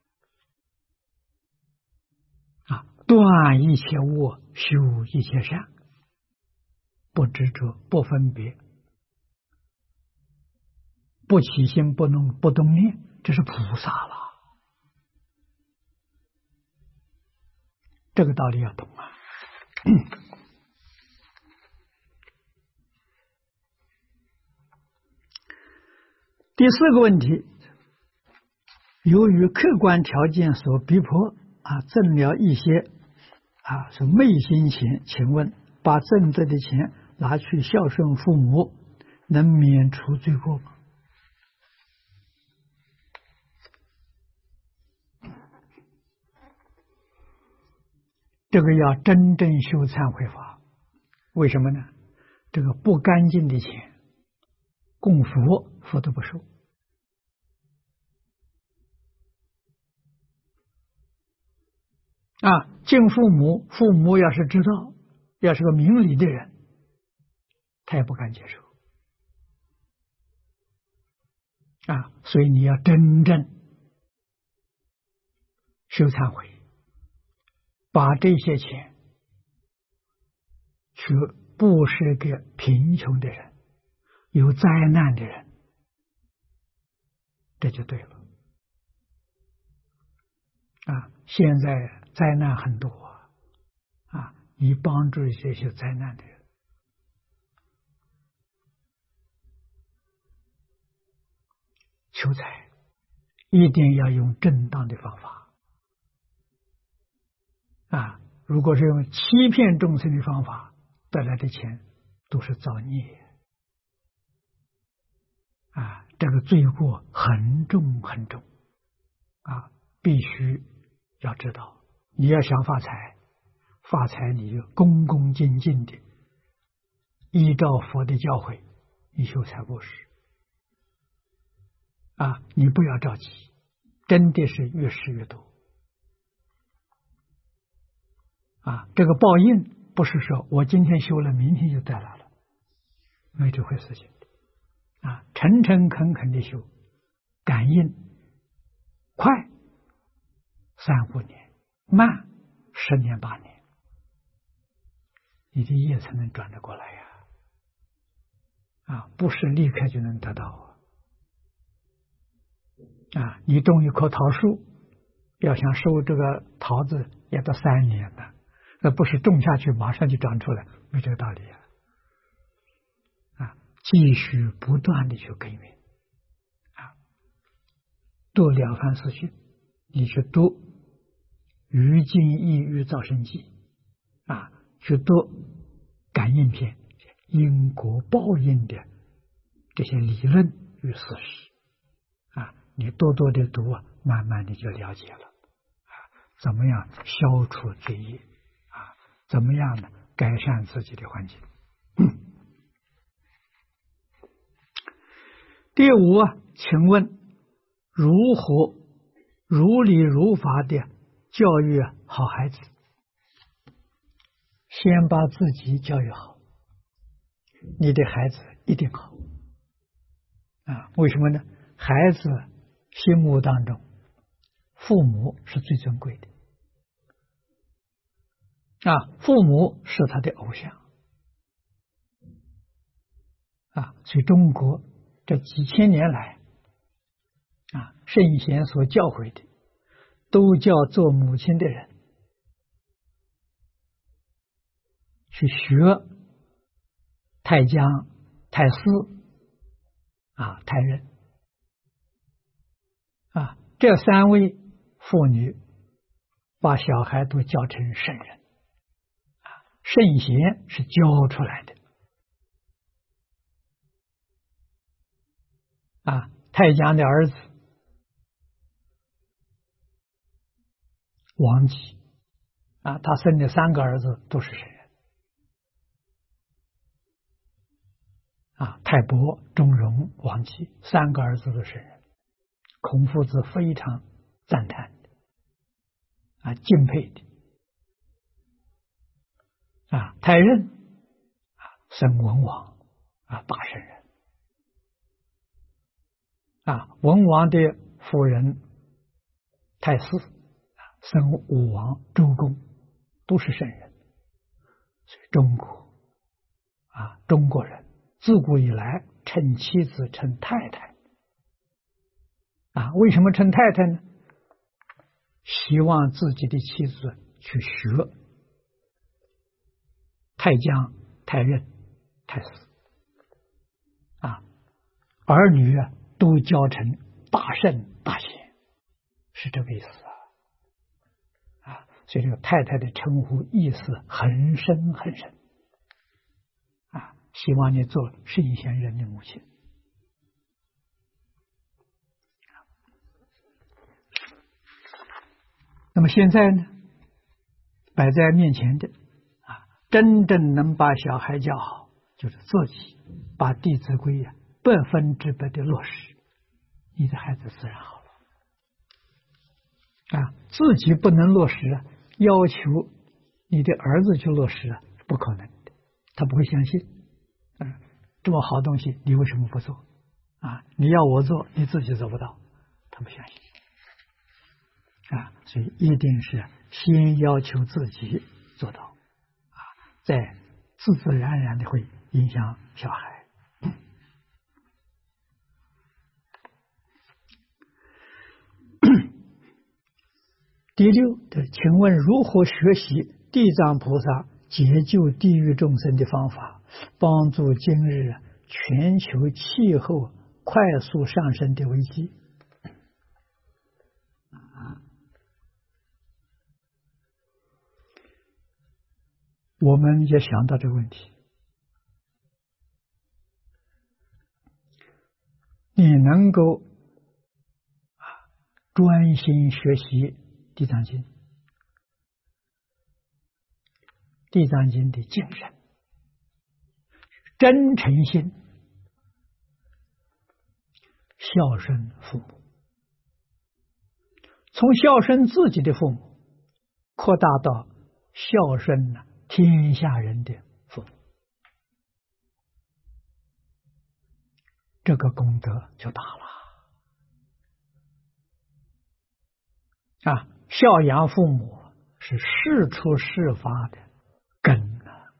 S1: 断一切恶，修一切善，不执着，不分别，不起心，不动念，这是菩萨了。这个道理要懂第4个问题，由于客观条件所逼迫挣了一些是昧心钱，请问把挣得的钱拿去孝顺父母，能免除罪过吗？这个要真正修忏悔法。为什么呢？ 这个不干净的钱供佛，佛都不收。敬父母，父母要是知道，要是个明理的人，他也不敢接受。所以你要真正修忏悔，把这些钱去布施给贫穷的人、有灾难的人，这就对了。现在灾难很多你帮助这些灾难的人。求财一定要用正当的方法如果是用欺骗众生的方法得来的钱，都是造孽这个罪过很重很重必须要知道。你要想发财，发财你就恭恭敬敬的依照佛的教诲，你修财布施你不要着急，真的是越施越多这个报应不是说我今天修了，明天就带来了，没这回事情诚诚恳恳的修，感应快3-5年，慢10年8年，你的业才能转得过来不是立刻就能得到你种一棵桃树，要想收这个桃子要到3年的，那不是种下去马上就长出来，没这个道理继续不断的去耕耘读了凡四训，你去读于经义于造生记去读感应篇，因果报应的这些理论与事实你多多的读慢慢的就了解了怎么样消除罪业怎么样呢改善自己的环境。第5请问如何如理如法的教育好孩子？先把自己教育好，你的孩子一定好为什么呢？孩子心目当中父母是最尊贵的父母是他的偶像所以中国这几千年来圣贤所教诲的，都叫做母亲的人去学太姜、太师太任这3位妇女把小孩都教成圣人圣贤是教出来的太姜的儿子王吉他生的3个儿子都是圣人太伯、钟嵘、王吉3个儿子都是圣人，孔夫子非常赞叹的敬佩的太任生文王大圣人文王的夫人太师生武王周公，都是圣人。所以中国人自古以来称妻子称太太为什么称太太呢？希望自己的妻子去学太姜、太任、太师儿女都教成大圣大贤，是这个意思所以这个太太的称呼意思很深很深希望你做圣贤人的母亲。那么现在呢，摆在面前的真正能把小孩教好， 就是自己把《弟子规》100%的落实，你的孩子自然好了。自己不能落实要求你的儿子去落实不可能的，他不会相信。这么好东西你为什么不做？你要我做，你自己做不到，他不相信。所以一定是先要求自己做到，再自自然然的会影响小孩。第六，请问如何学习地藏菩萨解救地狱众生的方法，帮助今日全球气候快速上升的危机？我们也想到这个问题。你能够专心学习地藏经，地藏经的精神，真诚心，孝顺父母，从孝顺自己的父母扩大到孝顺天下人的父母，这个功德就大了。孝养父母是事出事发的根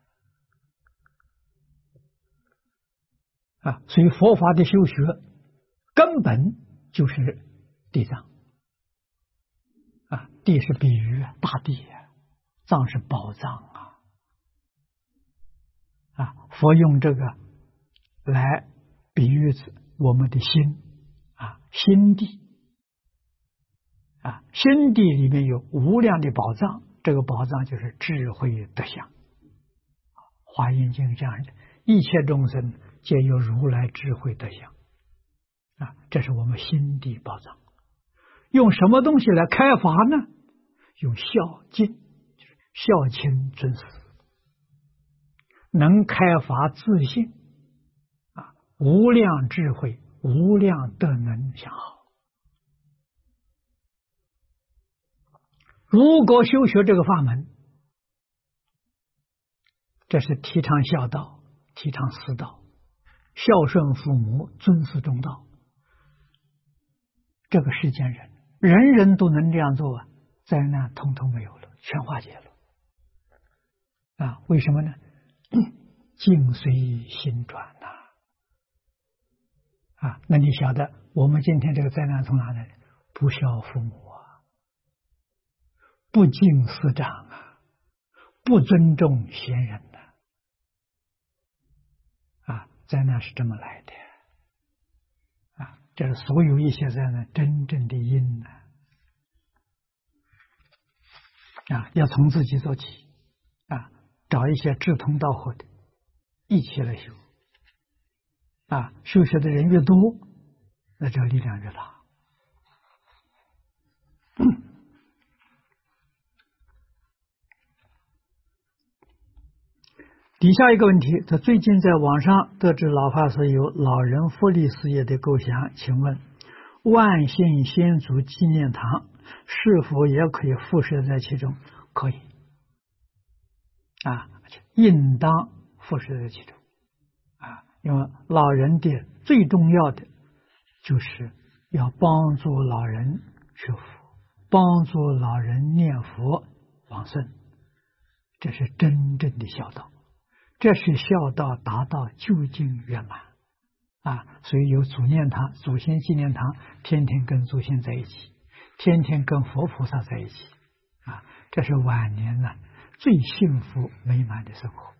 S1: 所以佛法的修学根本就是地藏。地是比喻大地，藏是宝藏佛用这个来比喻我们的心心地心地里面有无量的宝藏，这个宝藏就是智慧德相。华严经这样的，一切众生皆有如来智慧德相这是我们心地宝藏。用什么东西来开发呢？用孝敬，就是孝亲尊师，能开发自信无量智慧，无量德能相好。如果修学这个法门，这是提倡孝道，提倡师道，孝顺父母，尊师重道。这个世间人人人都能这样做灾难统统没有了，全化解了为什么呢？境随心转那你晓得我们今天这个灾难从哪来的？不孝父母不敬师长不尊重贤人灾难是这么来的这是所有一些灾难真正的因要从自己做起找一些志同道合的一起来修修学的人越多，那这个力量越大。底下一个问题，他最近在网上得知老法师有老人福利事业的构想，请问万幸先祖纪念堂是否也可以附设在其中？可以应当附设在其中因为老人的最重要的就是要帮助老人学佛，帮助老人念佛往生，这是真正的孝道，这是孝道达到究竟圆满所以有祖念堂、祖先纪念堂，天天跟祖先在一起，天天跟佛菩萨在一起这是晚年最幸福美满的生活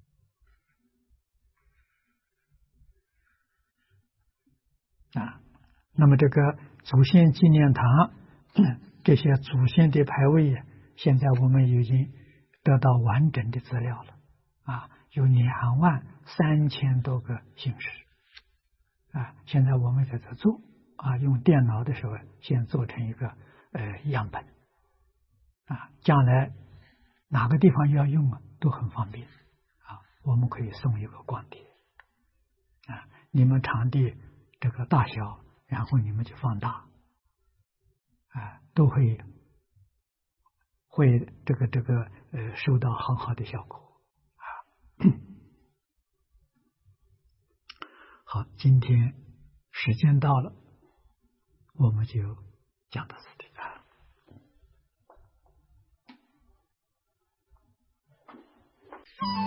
S1: 那么这个祖先纪念堂这些祖先的牌位现在我们已经得到完整的资料了有23000多个姓氏现在我们在这做用电脑的时候先做成一个样本将来哪个地方要用都很方便我们可以送一个光碟啊，你们场地这个大小，然后你们就放大啊，都会收到很好的效果啊。好，今天时间到了，我们就讲到此地啊。